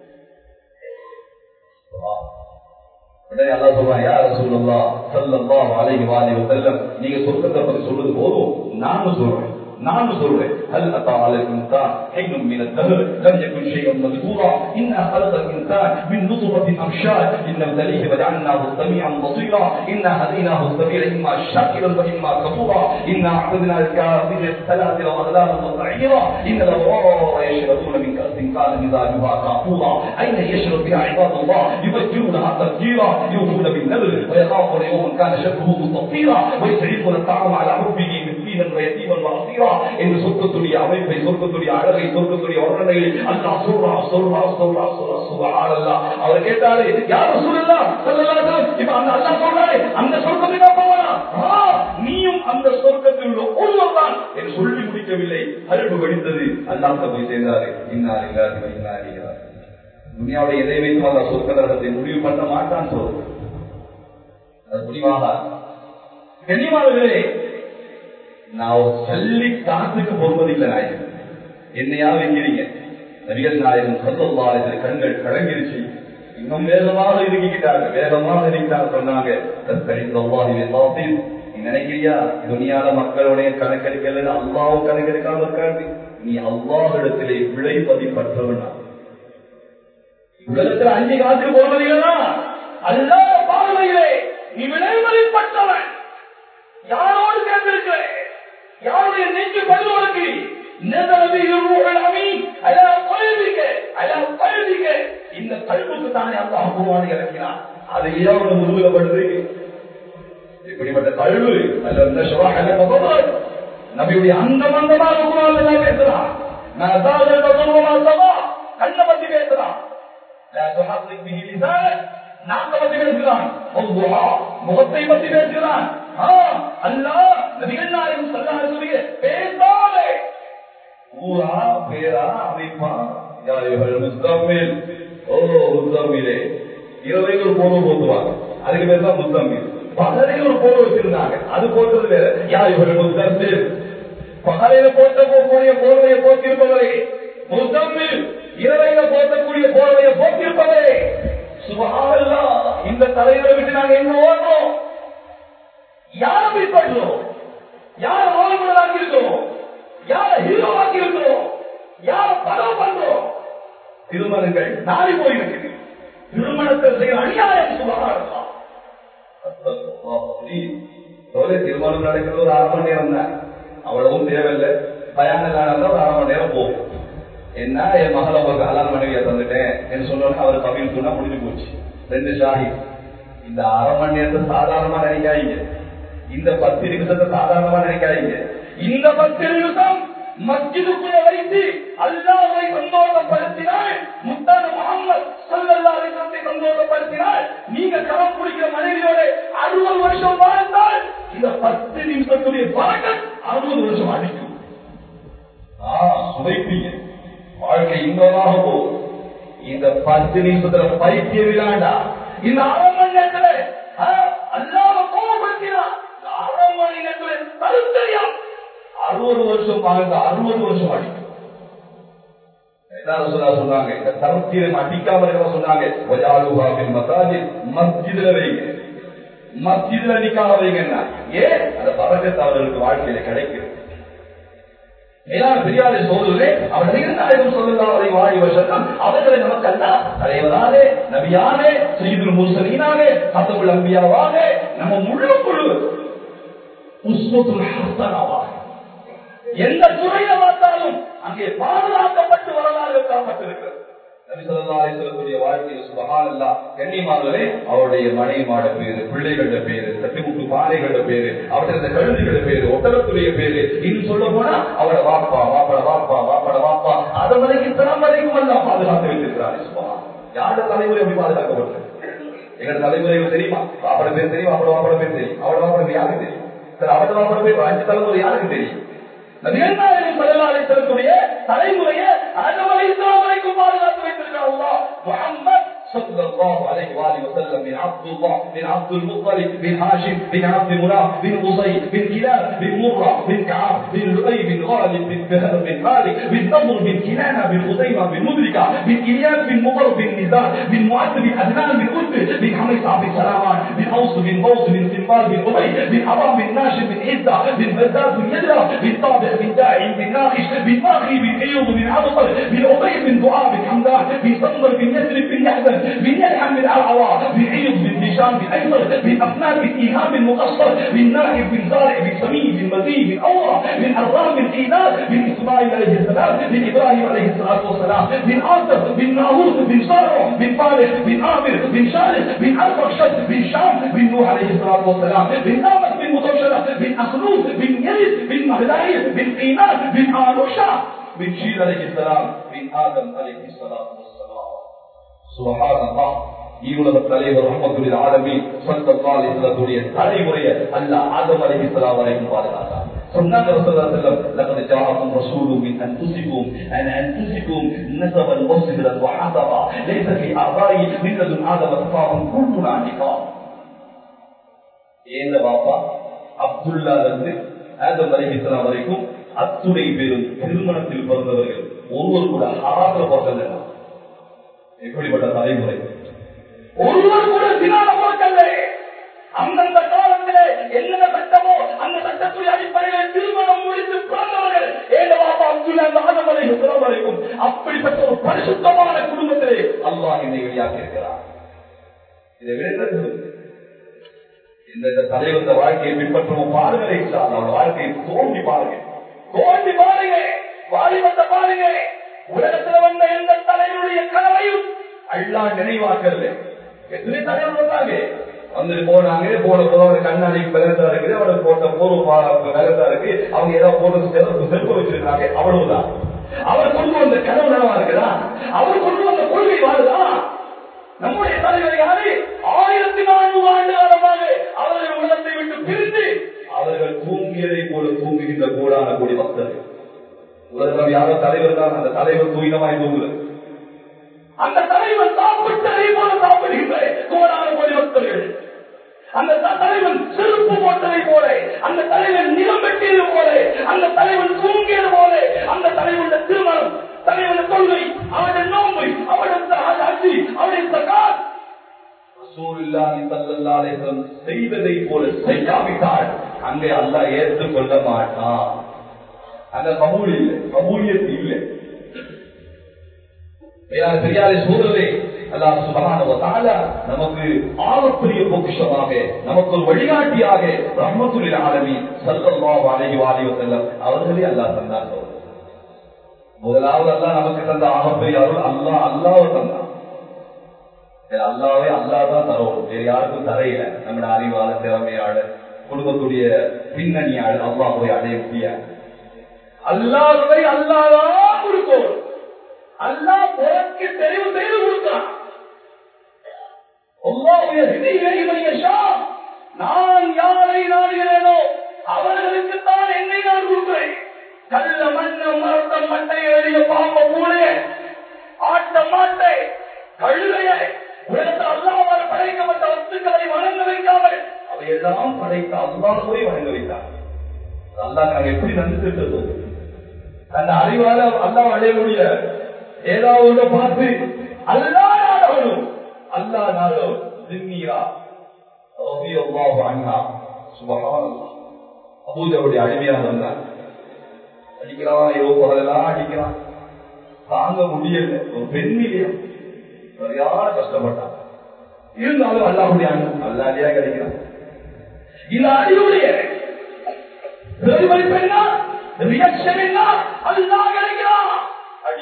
அல்லா சொல்றான், யா ரசூலுல்லாஹ் ஸல்லல்லாஹு அலைஹி வஸல்லம், நீங்க சொர்க்கத்தை பத்தி சொல்றது போதும், நானும் சொல்றேன் நானும் சொல்றேன். ஹல் அத்தா அலைல் இன்சான் ஹைனும் மின தஹர் லம் யகுன் ஷைஅன் மذكورا இன்னா خلقல் இன்சான் மின் நுத்ஃபத்தின் அம்ஷாஜ் இன்ன தலீஹி வஜஅல்னாஹு ஸமீஅன் பஸீரா இன்னா ஹதீனாஹு ஸபீல இம்மா ஷாக்கிரன் வ இம்மா கஃபூரா இன்னா அஅதனா الكافرين ثلاثه واغلالا وسعيرا ان الابرار يشربون من كأس كان مزاجها كافورا اين يشرب بها عباد الله يفجرونها تفجيرا يوفون بالنذر ويخافون يوما كان شره مستطيرا ويطعمون الطعام على حبه மிஸ்கீனன் வயதீமன் வஸீரா என்று சொர்க்கத்துடைய அமைப்பை, சொர்க்கத்துடைய அழகை, சொர்க்கத்துடைய வர்ணனையை அல்லாஹ் சொல்றான் சொல்றான் சொல்றான் சொல்றான். சுப்ஹானல்லாஹ். அவர் கேட்டாரு, யா ரசூலல்லாஹ் ஸல்லல்லாஹு அலைஹி வஸல்லம், இப்ப அல்லாஹ் சொல்றாரு அந்த சொர்க்கத்துக்கு போவனா? நீயும் அந்த சொர்க்கத்தில் உள்ள ஒருவர் தான் என்று சொல்லி முடிக்கவில்லை. அருள் வெடித்தது. அல்லாஹ் போய் சேர்ந்தாரு. இன்னா லில்லாஹி வ இன்னா இலைஹி ராஜிஊன். துனியாவுடைய எதை வைத்து அல்லாஹ் சொர்க்க நரகத்தை முடிவு பண்ண மாட்டான் சொல்றது. அது முடிவாக கண்ணியமானவர்களே, நான் ஒரு சல்லி காசுக்கு போவதில்லை. நாயகன் என்னையா வைக்கிறீங்க? நபிகள் நாயகன் ஸல்லல்லாஹு அலைஹி வஸல்லம் கண்கள் கலங்கிருச்சு. இன்னும் வேகமாக இருக்கிட்டாங்க, வேகமாக இருக்கிறாங்க. சொன்னாங்க, நீ நினைக்கிறியா துனியால மக்களுடைய கணக்கெடுக்கல அல்லாஹ் கணக்கெடுக்காம இருக்காது? நீ அல்லாஹ்விடத்திலே விளைவதி பற்றவனா? உலகத்தில் அஞ்சு காசுக்கு போவதில்லைனா அல்லாஹ் பார்வையிலே நீ விளைவதி பற்றவன். யாரோடு சேர்ந்திருக்கிறேன்? யாருடைய நெஞ்சு படுவதற்கு இந்த கல்வுக்கு தானே அந்த அகுவானை இறக்கினான். அதை இரவு முருகப்படுது. இப்படிப்பட்ட கல்வு அல்ல நபியுடைய அந்த மந்தமாக பேசுறான். கண்ணை பத்தி பேசுறான், நாக்க பத்தி பேசுகிறான், முகத்தை பத்தி பேசுகிறான். அல்லாஹ் நபிகள் நாயகம் ஸல்லல்லாஹு அலைஹி வஸல்லம் பேசாதே ஊரா பேரா அமைப்பா யா அய்யுஹல் முஸ்தம்மில். ஓ முஸ்தம்மிலே, இரவைக்கு ஒரு போர்வை போட்டுவாங்க, அதுக்கு பேர் தான் முஸ்தம்மில். பகலைக்கு ஒரு போர்வை வச்சிருந்தாங்க, அது போட்டது வேற. யா அய்யுஹல் முஸ்தம்மில், பகலையில போட்ட போக்கூடிய போர்வையை போட்டிருப்பவரே முஸ்தம்மில், இரவையில போட்டக்கூடிய போர்வையை போட்டிருப்பவரே. சுப்ஹானல்லாஹ். இந்த தலைவரை விட்டு நாங்க என்ன ஓடுறோம்? யாரை பின்பற்றோம்? யார ஆளுநராக இருக்கிறோம்? யார ஹீரோவாக இருக்கிறோம்? யார படம் பண்றோம்? திருமணங்கள் நாளை போயிருக்கு. திருமணத்தை செய்ய அநியாயம். சுபஹானல்லாஹ். திருமணம் நடக்கிறது ஒரு அரை மணி நேரம் தான், அவ்வளவும் தேவையில்லை. பயணம் ஒரு அரை மணி நேரம் போகும். என்ன, என் மகளை ஒரு அலால் மனைவியை தந்துட்டேன் என்று சொன்னோன்னு அவர் கவின் சொன்னா முடிஞ்சு போச்சு. ரெண்டு ஷாஹி. இந்த அரை மணி நேரத்தை சாதாரணமா நினைக்காதீங்க, இந்த பத்து நிமிஷத்தை சாதாரணமா நினைக்காதீங்க. இந்த பத்து நிமிஷம் மஸ்ஜிதுக்குள்ள வைத்து அல்லாஹ்வை சந்தோஷப்படுத்தினால், முத்தான முஹம்மது ஸல்லல்லாஹு அலைஹி வஸல்லம் சந்தோஷப்படுத்தினால், நீங்க கரம் பிடிக்கிற மனைவியோட அறுபது வருஷம் வாழ்ந்தால் இந்த பத்து நிமிஷத்துடைய பறக்கத் அறுபது வருஷம் அடிக்கும். சுவைப்பீங்க, வாழ்க்கை இன்பமாக போகும். இந்த பத்து நிமிஷத்துல பைத்திய விழாண்டா, இந்த அரை மணி நேரத்துல அல்லாஹ்வை கோபப்படுத்தினா அரை மணி நேரத்துல தருத்தரியம் அறுபது வருஷம் வாழ்ந்த அறுபது வருஷம் அடிக்கும். சொன்னாங்க இந்த தருத்திரம் அடிக்காம இருக்க சொன்னாங்க. மஸ்ஜிதுல வைங்க, மஸ்ஜிதுல நிக்காம வைங்கன்னா ஏன் அந்த பறக்கத்து அவர்களுக்கு வாழ்க்கையில கிடைக்கிறது. பெரியாரை சோதரே அவர்கள் சொல்லலாம் வாழி வருஷம் அவர்களை நமக்கு அல்ல தலைவராக நபியாக சையதுல் முர்சலீனாக ஹத்தமுல் அன்பியாவாக நம்ம முழு முழு உஸ்வத்துல் ஹஸனாவாக எந்த துறையில பார்த்தாலும் அங்கே பாதுகாக்கப்பட்டு வரலாறு காப்பட்டிருக்கிறது. நபி ஸல்லல்லாஹு அலைஹி வஸல்லம் வாழ்க்கையில் சுப்ஹானல்லாஹ் கண்ணியமானவர்களே, அவருடைய மனைவிமாட பேரு, பிள்ளைகளோட பேரு, தட்டுமுட்டு பாறைகளோட பேரு, அவருடைய கழுதிகளோட பேரு, ஒட்டகத்துடைய பேரு, இன்னும் சொல்ல போனா அவரோட வாப்பா வாப்பட வாப்பா வாப்பட வாப்பா அதை வரைக்கும் திறம் வரைக்கும் எல்லாம் பாதுகாத்து வைத்திருக்கிறார். யாரோட தலைமுறை எப்படி பாதுகாக்கப்பட்டது? எங்களோட தலைமுறைகள் தெரியுமா? வாப்பட பேர் தெரியும், அவரோட வாப்பட பேர் தெரியும், அவரோட வாப்பட யாருக்கு தெரியும்? சார் அவரோட வாப்பட பேர் அஞ்சு தலைமுறை யாருக்கு தெரியும்? தலைமுறையை வரைக்கும் பாதுகாத்து வைத்திருக்கிறார் அல்லாஹ். முஹம்மது صلى الله عليه وآله وسلم من عبد الله من عبد المطلب بن هاشم بن عبد مناف بن قصي بن كلاب بن مرة بن كعب بن لؤي بن غالب بن فهد بن مالك بن نضر بن كنانة بن خزيمة بن مدركة بن إلياس بن مضر بن نزار بن معد بن أدنان بن أسد بن حميصة بن سلامان بن أوس بن بوس بن سنبال بن أبي بن حرام بن ناشد بن عزة بن بزاز بن يدرى بن طابع بن داعي بن ناقش بن ماخي بن أيوب بن عبقر بن أبي بن دعاء بن حمدان بن صندر بن يسرب بن يحزن بن يلحم بن العواء بن عيض بن هشام بن أيضر بن أفنان بن إيهام بن مقصر بن ناهب بن زارع بن سمي بن مزي بن أورا بن أرام بن إيناس بن إسماعيل عليه السلام بن إبراهيم عليه الصلاة والسلام بن عاصر بن ناهوس بن صارع بن فارس بن عامر بن شارس بن أرفخشد بن شام بن نوح عليه الصلاة والسلام بن نامس بن مطوشرة من أخنوف من يرد من مهدائل من قينات من آنوشة من شيل عليه السلام من آدم عليه الصلاة والسلام. سبحان الله. ஈவுலக தலைவர் ரஹ்மத்துல் ஆலமீன் ஸல்லல்லாஹு அலைஹி வஸல்லம் தலைமுறையை அல்லாஹ் ஆதம் அலைஹிஸ்ஸலாம் வரைக்கும் பாதுகாத்தார். சொன்னாங்க ரசூலுல்லாஹி ஸல்லல்லாஹு அலைஹி வஸல்லம் லகத் ஜாஅக்கும் ரசூலும் மின் அன்ஃபுசிக்கும் அன் அன்ஃபுசிக்கும் நஸபன் முஸ்லிமன் வ ஹஸபா லைஸ ஃபீ ஆபாஇ மின் லதுன் ஆதம் தஃபாஹும் குல்லுனா நிகா. ஏந்த பாப்பா அப்துல்லாஹ் இருந்து ஆதம் அலைஹிஸ்ஸலாம் வரைக்கும் அத்துணை பேரும் திருமணத்தில் பிறந்தவர்கள் ஒருவர் கூட ஹராத்துல போகல. எப்படிப்பட்ட தலைமுறை! ஒருவர் கூட தினால போகல. அந்தந்த காலத்திலே என்ன சட்டமோ அந்த சட்டத்துடைய அடிப்படையில் திருமணம் முடித்து பிறந்தவர்கள் ஏழு பாப்பா அப்துல்லாஹ் ஆதம் அலைஹிஸ்ஸலாம் வரைக்கும் அப்படிப்பட்ட ஒரு பரிசுத்தமான குடும்பத்திலே அல்லாஹ் என்னை வெளியாக்கி இருக்கிறார். இதை விட இந்த தலைவர் வாழ்க்கையை பின்பற்றவும் பாருங்களே, அவரோட வாழ்க்கையை தோண்டி பாருங்க, தோண்டி பாருங்க, வாலிபத்தை பாருங்க. உலகத்தில் வந்த எந்த தலைவருடைய கனவையும் அல்லாஹ் நினைவாக்கல. எத்தனை தலைவர் வந்தாங்க, வந்துட்டு போனாங்க, போன போது கண்ணாடி விலகத்தா இருக்குது, அவருக்கு போட்ட போர்வ விலகத்தா இருக்கு, அவங்க ஏதாவது போட்டு செல்வ வச்சிருக்காங்க, அவ்வளவுதான். அவர் கொண்டு வந்த கனவு நனவா இருக்குதா? அவர் கொண்டு வந்த கொள்கை வாழுதா? நம்முடைய தலைவர் யாரு? ஆயிரத்தி நானூறு ஆண்டு காலமாக அவர்கள் உலகத்தை விட்டு பிரிந்து அவர்கள் தூங்கியதை போல தூங்குகின்ற கோடான கோடி பக்தர்கள். உலகம் யாரோ தலைவர் தான், அந்த தலைவர் தூயினமாய் தூங்குகிறது. அந்த தலைவர் சாப்பிட்டதை போல சாப்பிடுகின்ற கோடான கோடி பக்தர்கள். அந்த தலைவன் செருப்பு போட்டதை போல, அந்த தலைவன் நிலம் வெட்டியது போல, அந்த தலைவன் தூங்கியது போல, அந்த தலைவனுடைய திருமணம், தலைவனுடைய கொள்கை, அவனுடைய நோன்பு, அவனுடைய ஆட்சி, அவனுடைய சகாத் ரசூலுல்லாஹி ஸல்லல்லாஹு அலைஹி வஸல்லம் செய்ததை போல செய்யாவிட்டால் அங்கே அல்லாஹ் ஏற்றுக்கொள்ள மாட்டான். அந்த கபூல் இல்லை, கபூலியத் இல்லை. பெரியாரை சூழலே அல்லாஹ் சுப்ஹானஹு வ தஆலா நமக்கு ஆகப்பெரிய பொக்கிஷமாக, நமக்கு ஒரு வழிகாட்டியாக ரஹ்மத்துல் ஆலமீன் ஸல்லல்லாஹு அலைஹி வஸல்லம் அவர்களே அல்லாஹ் தந்தார். முதலாவது அல்லாஹ் நமக்கு தந்த ஆகப்பெரிய அருள் அல்லாஹ் அல்லாஹ் தந்தான். அல்லாவே அல்லாதான் தரோம், வேறு யாருக்கும் தரையில. நம்முடைய அறிவாள திறமையாள குடும்பத்துடைய பின்னணியாள அல்லாஹ்வை அடைய முடியாது. அல்லாஹ்வை அல்லாதான் கொடுக்கும். அல்லாஹ் பிறக்கு தெரிவு செய்து கொடுக்கிறான். நான் யாரை நாடுகிறேனோ அவர்களுக்குத்தான் என்னை நான் கொடுக்கிறேன். கல்ல மண்ணம் மரத்தம் மட்டை எழுதிய பாம்ப மூளைய ஆட்ட மாட்டை கழுதைய உலகத்தில் அல்லாஹ்வால் படைக்கப்பட்ட வஸ்துக்களை வணங்க வைக்காமல் அவையெல்லாம் படைத்த அல்லாஹ்வை வணங்க வைத்தார். அல்லாஹ் நாங்கள் எப்படி நன்றிட்டு அந்த அறிவால அல்லாஹ் அடைய முடியாது. ஏதாவது ஒன்று பார்த்து அல்லாஹ் நாடவனும் அல்லாஹ் நாடவன் ஜிம்மியா ரலியல்லாஹு அன்ஹா சுப்ஹானல்லாஹ் அபூஜருடைய அடிமையாக வந்தான். அடிக்கிறான், இரவு பகலெல்லாம் அடிக்கிறான், தாங்க முடியல. ஒரு பெண்ணிலையா யார கஷ்டப்பட்டான், இருந்தாலும் அல்லாஹ்வுடைய அல்லாஹ்லையா கிடைக்கிறான். இந்த அடியுடைய பிரதிபலிப்பு என்ன, ரியாக்ஷன் என்ன, அல்லாஹ் கிடைக்கிறான். அடி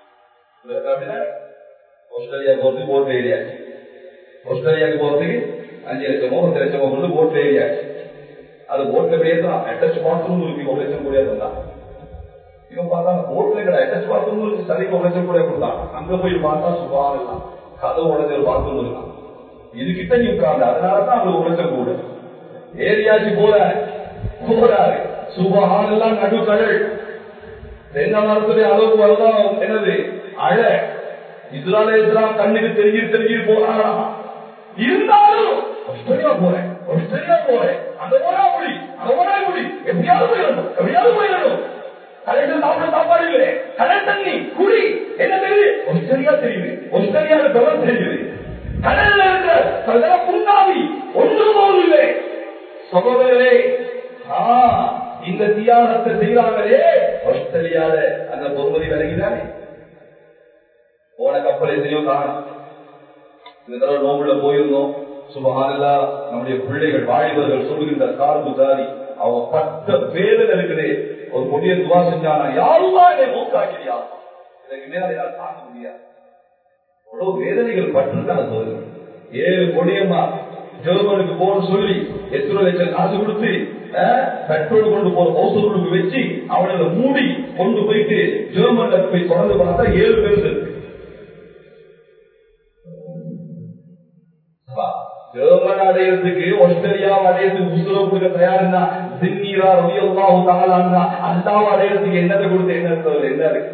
ஆஸ்திரேலியா போறதுக்கு ஓட்டு ஏரியாச்சு, ஆஸ்திரேலியாவுக்கு போறதுக்கு அஞ்சு லட்சமோ பத்து லட்சமோ கொண்டு ஓட்டு ஏரியாச்சு. அது ஓட்டுல பேசலாம், அட்டாச் பாத்ரூம் இருக்கு, ஒரு லட்சம் கூட இருந்தான். இவன் பார்த்தா ஓட்டுல கடை அட்டாச் பாத்ரூம் இருக்கு, சரி ஒரு லட்சம் கூட கொடுத்தான். அங்க போய் பார்த்தா சுபான் எல்லாம் கதவு உடஞ்ச ஒரு பாத்ரூம் இருக்கான். இது கிட்ட நிற்காங்க, அதனாலதான் அவங்களுக்கு ஒரு லட்சம் கூட. ஏரியாச்சு போல போறாரு, சுபான் எல்லாம் நடுக்கடல். தென்னை மரத்துடைய அளவுக்கு வரதான் என்னது அழ. இஸ்ரால இஸ்லாம் கண்ணுக்கு தெரிஞ்சு தெரிஞ்சு போறாங்களா? இருந்தாலும் ஆஸ்திரேலியா போறேன், ஆஸ்திரேலியா போறேன், அந்த போறா முடி, அந்த போறா முடி, எப்படியாவது போயிடணும், எப்படியாவது போயிடணும். கரெக்ட் சாப்பிட சாப்பாடு இல்லை, கடல் தண்ணி குடி என்ன தெரியுது, ஆஸ்திரேலியா தெரியுது, ஆஸ்திரேலியாவில் பெரும் தெரியுது. கடல்ல இருக்கிற புண்ணாவி ஒன்றும் போதில்லை. சகோதரரே, இந்த தியாகத்தை செய்யறாங்களே ஆஸ்திரேலியால அந்த பொறுமதி விலகிதானே. போன கப்பல் எத்தனையோ காணும். இந்த தடவை நோம்புல போயிருந்தோம். சுபஹானல்லாஹ், நம்முடைய பிள்ளைகள் வாலிபர்கள் சொல்லுகின்ற கார்புதாரி அவங்க பட்ட வேதனை இருக்குது. ஒரு கொடிய துவா செஞ்சானா, யாருமா என்னை மூக்காக்கிறியா, இதற்கு மேல யாரும் தாங்க முடியாது. எவ்வளவு வேதனைகள் பட்டிருக்காங்க. சொல்லுங்க, ஏழு கொடியம்மா ஜெர்மனுக்கு போன்னு சொல்லி எத்தனை லட்சம் காசு கொடுத்து பெட்ரோல் கொண்டு போற ஹவுஸ்க்கு வச்சு அவனை மூடி கொண்டு போயிட்டு ஜெர்மன்ல போய் தொடர்ந்து பார்த்தா ஏழு பேர் இருக்கு. ஜெர்மன் அடையிறதுக்கு ஆஸ்திரேலியா அடையிறதுக்கு உசுரம் கொடுக்க தயாருன்னா சின்னீரா ரலியல்லாஹு தஆலா அல்லாஹ் அடையிறதுக்கு என்னத்தை கொடுத்து என்ன என்ன இருக்கு?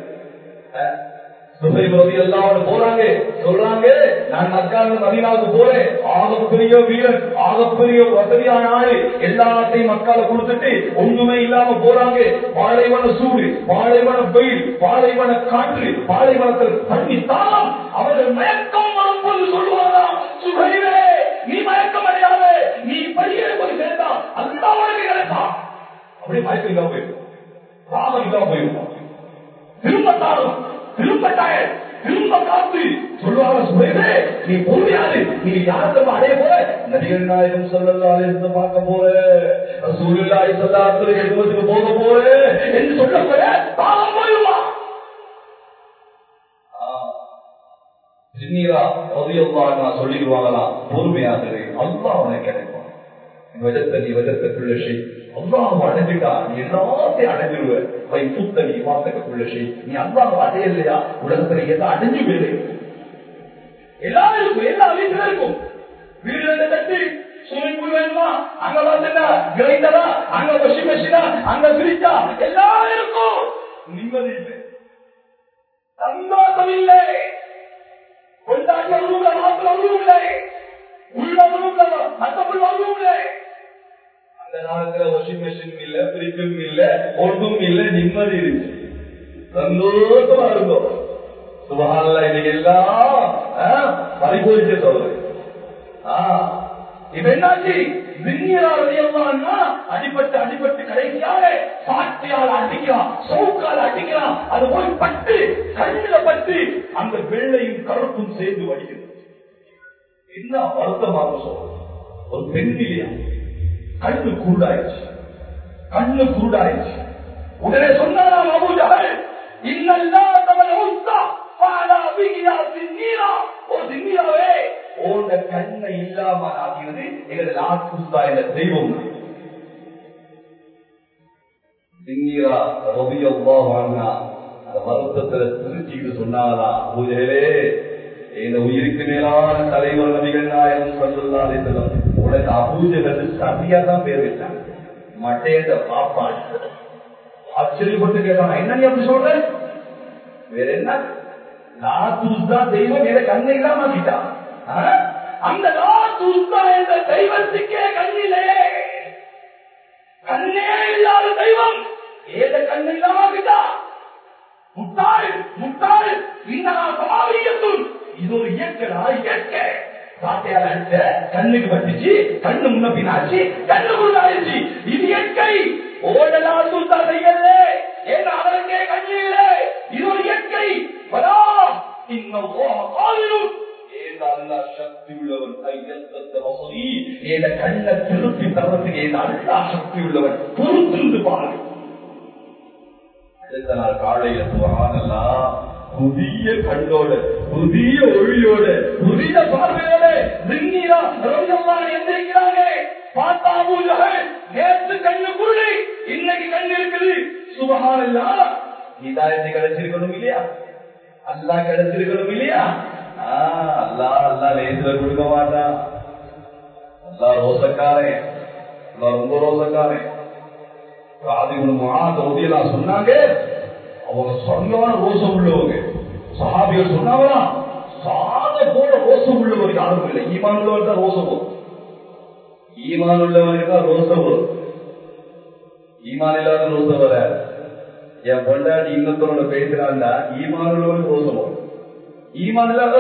போறாங்க சொல்றாங்க, நான் மக்கால மதீனாவுக்கு போறேன், ஆகப்பெரிய வீரன் ஆகப்பெரிய வசதியான ஆளு எல்லாத்தையும் மக்கால கொடுத்துட்டு ஒண்ணுமே இல்லாம போறாங்க. பாலைவன சூடு, பாலைவன வெயில், பாலைவன காற்று, பாலைவனத்தில் தண்ணி தாளம். அவர்கள் மயக்கம் வரும்போது சொல்லுவாராம், சுகைவே நீ மயக்கம் அடையாத, நீ படியே போய் சேர்ந்தா அதுதான் உனக்கு கிடைப்பான். அப்படியே மயக்கம் இல்லாம போயிருக்கும், ராகம் இல்லாம போயிருக்கும். திரும்ப தாளம், திரும்ப டயர், திரும்ப காத்து சொல்லுவாங்க, சுகைவே நீ பொறுமையாது, நீ யாரும் அடைய போற, நபிகள் நாயகம் ஸல்லல்லாஹு அலைஹி வஸல்லம் பார்க்க போற, ரசூலுல்லாஹி ஸல்லல்லாஹு அலைஹி வஸல்லம் போக போற என்று சொல்ல போற தாளம் போயிருமா? ஜின்னீரா ரலியல்லாஹு அன்ஹா சொல்லிடுவாங்களா, பொறுமையாக அல்லாஹ் உனக்கு கிடைப்பான். வஜத்தனி வஜத்தக்குள்ள ஷை, அல்லாஹ் அடைஞ்சிட்டா நீ எல்லாத்தையும் அடைஞ்சிடுவ. வை புத்தனி வாசகக்குள்ள ஷை, நீ அல்லாஹ் அடையலையா உலகத்துல எதை அடைஞ்சு போயிடு. எல்லாருக்கும் எல்லா வீட்டுல இருக்கும். வீடு ரெண்டு தட்டி ஸ்விமிங் பூல் வேணுமா, அங்க பார்த்தா கிரைண்டரா, அங்க வாஷிங் மெஷினா, அங்க பிரிச்சா எல்லாம் இருக்கும். நிம்மதி இல்லை, சந்தோஷம் இல்லை. கொண்டாடி வருவ மாத்திரம் வருவ இல்லை, உள்ள வருவ மற்றபடி வருவ இல்லை. அந்த காலத்துல வாஷிங் மெஷின் இல்ல, பிரிக்கும் இல்ல, ஒன்றும் இல்ல, நிம்மதி இருக்கு, சந்தோஷமா இருக்கும். சுபஹானல்லாஹ். இன்னைக்கு எல்லாம் பறிபோயிட்டு சொல்றேன். இப்ப என்னாச்சு, அடிபட்டு அடிபட்டு கடைசியாக சாட்சியால் அடிக்கிறான், சவுக்கால் அடிக்கிறான். அது போய் பட்டு கண்ணில பட்டு அந்த வெள்ளையும் கருப்பும் சேர்ந்து வடிகிறது. என்ன வருத்தமாக சொல்றது, ஒரு பெண்ணிலையா கண்ணு குருடாயிடுச்சு, கண்ணு குருடாயிடுச்சு. உடனே சொன்னாராம் அபூ ஜஹல், இன்னல்லாஹ தஆலா ஃபாலா பிஹா சின்னீரா, ஓ சின்னீராவே உன்ன கண்ணை இல்லாம ஆகிறது எங்களது லாக்குஸ்தா என்ற தெய்வம். சின்னீரா ரலியல்லாஹு அன்ஹா அந்த வருத்தத்துல திருச்சிட்டு சொன்னாரா, அபூ ஜஹலே இந்த உயிருக்கு மேலான தலைவர் நபிகள் நாயகம் ஸல்லல்லாஹு அலைஹி வஸல்லம் உனக்கு அபூ ஜஹல் சரியா தான் பேர் வச்சாங்க, மட்டேத பாப்பான். ஆச்சரியப்பட்டு கேட்டாங்க, என்ன நீ அப்படி சொல்ற? வேற என்ன, லாத்துஸ்தா தெய்வம் என கண்ணை இல்லாம ஆக்கிட்டா. அந்த லாத்துஸ்தா என்ற தெய்வத்துக்கே கண்ணிலே கண்ணே இல்லாத தெய்வம் ஏத கண்ணை இல்லாம ஆக்கிட்டா. முட்டாள் முட்டாள், இன்னும் இது ஒரு இயற்கடா, இயற்கை. சாட்டையால அடிச்ச கண்ணுக்கு பட்டுச்சு, கண்ணு முன்ன பின்னாச்சு, கண்ணு முன்னாச்சு, இது இயற்கை. ஓடலா தூத்தா செய்யல, ஏன்னா அவருக்கே கண்ணு இல்லை, இது ஒரு இயற்கை. வரா இன்னும் சக்தி உள்ளவன், கண்ணை திருப்பி தரத்துக்கு அல்லா சக்தி உள்ளவன், பொறுத்திருந்து பாரு. அடுத்த நாள் காலையில சுபஹானல்லா புதிய கண்ணோட, புதிய ஒளியோட, புதிய பார்வையோட சின்னீரா ரலியல்லாஹு எந்திரிக்கிறாங்க. பார்த்தா அபூ ஜஹல் நேற்று கண்ணு குருடி, இன்னைக்கு கண்ணு இருக்குது. சுபஹானல்லாஹ். ஹிதாயத் கிடைச்சிருக்கணும் இல்லையா, அல்லாஹ் கிடைச்சிருக்கணும் இல்லையா? அல்லாஹ் அல்லாஹ் லேசில கொடுக்க மாட்டான். அல்லாஹ் ரோசக்காரே, அல்லாஹ் ரொம்ப ரோசக்காரே. சொன்னாங்க அவங்க சொன்னான ரோசம் உள்ளவங்க. சஹாபிகள் சொன்னாங்களா, சாத போல ரோசம் உள்ளவர் யாரும் இல்லை. ஈமான் உள்ளவர் தான் ரோசம் வரும், ஈமான் உள்ளவருக்கு தான் ரோசம் வரும். ஈமான் இல்லாத ரோசம் வர என் பொண்டாட்டி இன்னத்தோட பேசுறாண்டா ஈமான் உள்ளவருக்கு ரோசம் வரும். ஈமான் இல்லாத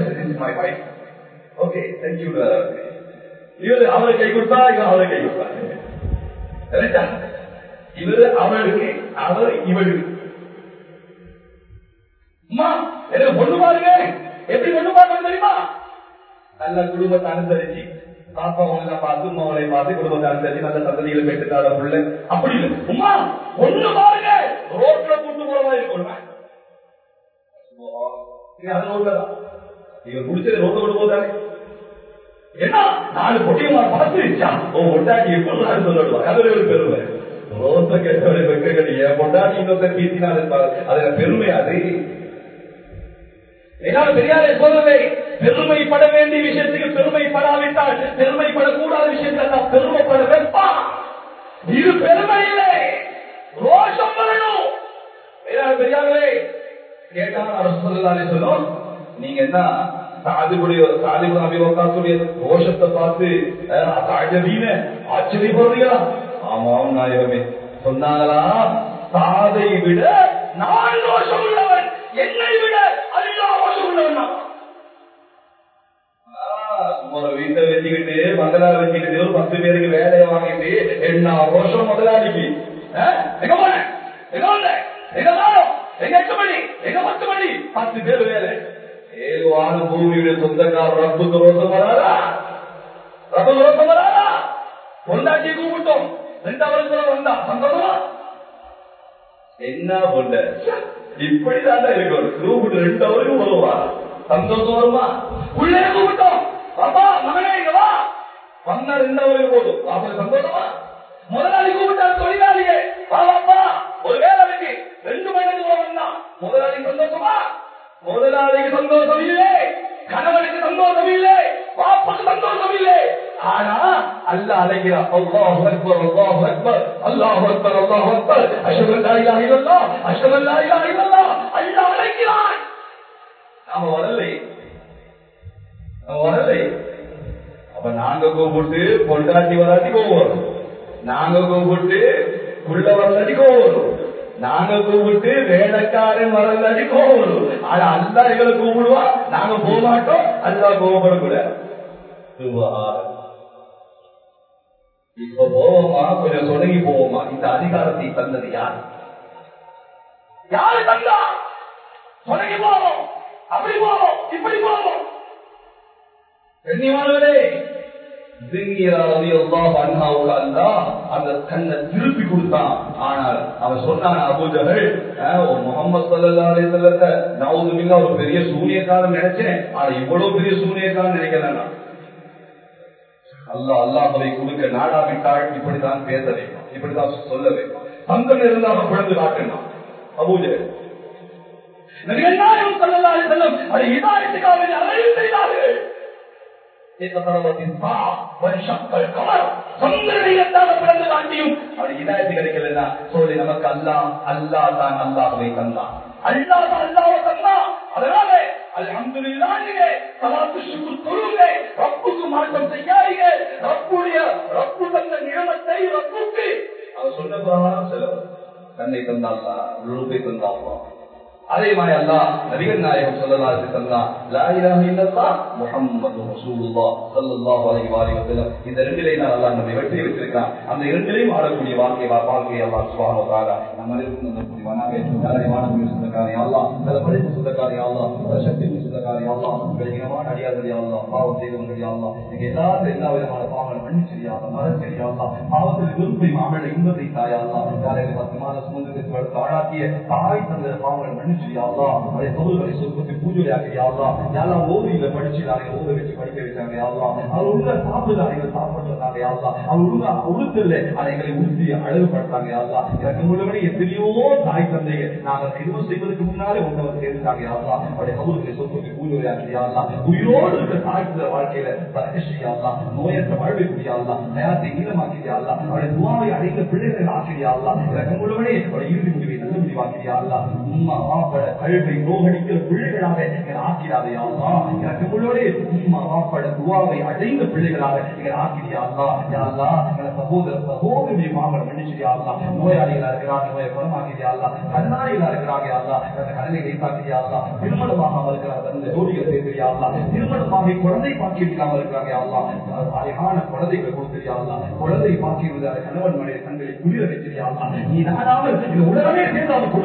ஓகே தேங்க்யூ. இவரு அவரை கை கொடுத்தா இவன் அவரை கை கொடுத்தா, இவரு அவருக்கு அவர் இவருக்கு. பொண்ணு பாருங்க எப்படி பொண்ணு பாருங்க தெரியுமா, நல்ல குடும்பத்தை அனுசரிச்சு பாப்பாவங்களை பார்த்து அம்மாவளை பார்த்து குடும்பத்தை அனுசரிச்சு நல்ல சந்ததிகளை பெற்றுக்காத புள்ள அப்படி இல்லை. உமா பொண்ணு பாருங்க ரோட்ல கூட்டு போற மாதிரி இருக்கணும். அது ரோட்லதான் இவன் குடிச்சது ரோட்ல கொண்டு போதானே. ஏன்னா நாலு பொட்டியமா பார்த்துச்சா உன் பொண்டாட்டி எப்படி சொல்லிடுவாங்க. அது ஒரு பெருமை. ரோச கெட்டவரை வெக்க என் பொண்டாட்டி இன்னொருத்த பீசினால் இருப்பாரு. அதுல பெருமை. அது என்னால் பெரியாரை சொல்லவே பெருமைப்பட வேண்டிய விஷயத்துக்கு பெருமைப்படாவிட்டால் பெருமைப்படக்கூடாத விஷயத்தில் பெருமைப்பட வைப்பா. இது பெருமை இல்லை, ரோஷம் வரணும். பெரியார்களே கேட்டால் அரசு சொல்லும், நீங்க என்ன சாதிபுடைய ரோஷத்தை பார்த்து ஆச்சரியப்படுறீங்களா? ஆமாம் நாயகமே. சொன்னாங்களா, சாதை விட நான் ரோஷம் உள்ளவன், என்னை விட அல்லா ரோஷம் உள்ளவன். வீட்டை வச்சுக்கிட்டு மகளா வச்சுக்கிட்டு ஒரு பத்து பேருக்கு வேலையை வாங்கிட்டு என்ன ரோஷம் முதலாளிக்கு. எங்க போன எங்க வந்த எங்க நாளும் எங்க எட்டு மணி எங்க பத்து மணி பத்து பேர் வேலை. ஏழு ஆறு பூமியுடைய சொந்தக்காரர் ரப்புக்கு ரோஷம் வராதா? ரப்பு ரோஷம் வராதா? பொண்டாட்டியை கூப்பிட்டோம், ரெண்டாவது வந்தா சந்தோஷமா? என்ன பொண்ட இப்படிதான் இருக்கும். கூப்பிட்டு ரெண்டு அவருக்கும் வருவா, சந்தோஷம் வருமா? உள்ளே கூப்பிட்டோம், பாப்பா மகனே இங்க வா, வந்தா ரெண்டு அவருக்கு போதும், அப்படி சந்தோஷமா? முதலாளி கூப்பிட்டாரு, தொழிலாளியே பாப்பா ஒரு வேலை இருக்கு, ரெண்டு மணிக்கு வந்தா முதலாளி சந்தோஷமா? முதலாளிக்கு சந்தோஷம் இல்லை, கணவனுக்கு சந்தோஷம் இல்லை, பாப்பாக்கு சந்தோஷம் இல்லை. ஆனா அல்லாஹ் அழைக்கிறார், அல்லாஹு அக்பர் அல்லாஹு அக்பர் அல்லாஹு அக்பர் அல்லாஹு அக்பர் அஷ்ஹது அல்லா இலாஹ இல்லல்லாஹ் அஷ்ஹது அல்லா இலாஹ இல்லல்லாஹ். அல்லாஹ் அழைக்கிறான். நாம வரலை, நாம வரலை. அப்ப நாங்க கூப்பிட்டு பொண்டாட்டி வராட்டி கோவம், நாங்க கூப்பிட்டு உள்ள வரலாட்டி கோவம், நாங்க கூப்பிட்டு வேலைக்காரன் வரலாட்டி கோவம். ஆனா அல்லாஹ் எங்களை கூப்பிடுவா, நாங்க போக மாட்டோம். அல்லாஹ் கோவப்படக்கூடாது. இப்ப போவோமா, கொஞ்சம் தொடங்கி போவோமா? இந்த அதிகாரத்தை தந்தது யார்? யாரு தந்தா? தொடங்கி போவோம், அப்படி போவோம், இப்படி போவோம். கண்ணியமானவரே, அந்த கண்ணை திருப்பி கொடுத்தான். ஆனால் அவன் சொன்னான், அபூஜஹல் முகமது ஸல்லல்லாஹு அலைஹி வஸல்லம் நவுதுபில்லா ஒரு பெரிய சூனியக்காரன் நினைச்சேன், ஆனா இவ்வளவு பெரிய சூனியக்காரன் நினைக்கிறேன். அல்லாஹ் அல்லாஹ்வை கொடுக்க நாடாவிட்டால் இப்படித்தான் பேச வேண்டும், இப்படித்தான் சொல்ல வேண்டும். தங்கம் இருந்தாக பிறந்து காட்டினான் அபூஜஹல். நபிகள் நாயகம் ஸல்லல்லாஹு அலைஹி வஸல்லம் அதை ஹிதாயத்துக்காக அலைஹி செய்தார்கள். பிறந்து காட்டியும் அவர் ஹிதாயத்து கிடைக்கலன்னா சொல்லி நமக்கு அல்லாஹ் அல்லாஹ் தான் அல்லாஹ்வை தந்தான், அல்லாஹ் தான் அல்லாஹ்வை தந்தான். அதனால அல்ஹம்துலில்லாஹ் ஸலாத்து ஷுக்ர் தொழுங்க, ரப்புக்கு மாற்றம் செய்யாதீங்க. ரப்புடைய ரப்பு தந்த நியமத்தை ரப்புக்கு அவர் சொன்ன பிரகாரம் செலவு. கண்ணை தந்த அல்லாஹ், ரூபை தந்த அல்லாஹ். அதே மாதிரி அல்லாஹ் நபிகள் நாயகம் ஸல்லல்லாஹு அலைஹி வஸல்லம் லா இலாஹ இல்லல்லாஹ் முஹம்மதுர் ரசூலுல்லாஹ் ஸல்லல்லாஹு அலைஹி வஸல்லம் இந்த ரெண்டிலே நான் அல்லாஹ் நம்மை வெற்றி வைத்திருக்கிறான். அந்த இரண்டிலேயும் ஆடக்கூடிய வாழ்க்கை வாழ்க்கை அல்லாஹ் சுப்ஹானஹு வ தஆலா நம்ம இருக்கும் அந்த புரிவானாக எல்லாரை வாழக்கூடிய சொந்தக்காரே அல்லாஹ், நல்ல படிப்பு சொந்தக்காரே அல்லாஹ், சக்தி சொந்தக்காரே அல்லாஹ், வெளியமான அடியார்களே அல்லாஹ், பாவம் செய்தவர்களே அல்லாஹ், நீங்க எல்லாரும் எல்லா விதமான பாவங்களை மன்னிச்சியா அல்லாஹ், மறக்கறியா அல்லாஹ், பாவத்தில் விரும்பி மாமலை இன்பத்தை தாயா அல்லாஹ், யாரையும் பத்து மாத சுமந்தத்தை தாடாட்டிய தாய் தந்த பாவங்களை மன்னிச்சு எத்தனையோ தாய் தந்தையை நாங்கள் எதுவும் செய்வதற்கு முன்னாலே உண்டவர் சேர்ந்தாங்க. உயிரோடு இருக்கிற தாய் வாழ்க்கையில நோயற்ற வாழ்வை கூடியாதா, நேரத்தை நீளமாக்கிறியாதா, அவருடைய துவாவை அடைந்த பிள்ளைகளை ஆக்கிறியாதா, எனக்கு முழுவதே அவருடைய இறுதி முடிவை நல்ல முடிவாக்கிறியாதா, உம்மா மாப்பட கல்வை நோகடிக்கிற பிள்ளைகளாக எங்களை ஆக்கிறாதையாதா, எனக்கு முழுவதே உம்மா மாப்பட துவாவை அடைந்த பிள்ளைகளாக எங்களை ஆக்கிறியாதா, யாதா எங்களை சகோதர சகோதரி மாமலை மன்னிச்சிரியாதா, நோயாளிகளா இருக்கிறாங்க நோயை குணமாக்கிறியாதா, கடனாளிகளா இருக்கிறாங்க யாதா அந்த கடனை வைத்தாக்கிறியாதா, திருமணமாக இருக்கிறாங்க அந்த ஜோடிகளை சேர்க்கிறியாதா, திருமணமாக குழந்தை பாக்கியிருக்காம இருக்கிறாங்க யாதா, அழகான குழந்தைகளை கொடுத்திருயாதா, குழந்தை பாக்கியிருந்த கணவன் மனைவி தங்களை குளிர வைத்திருயாதா, நீ நானாமல் இந்த உலகமே சேர்ந்து அதை கொடுக்க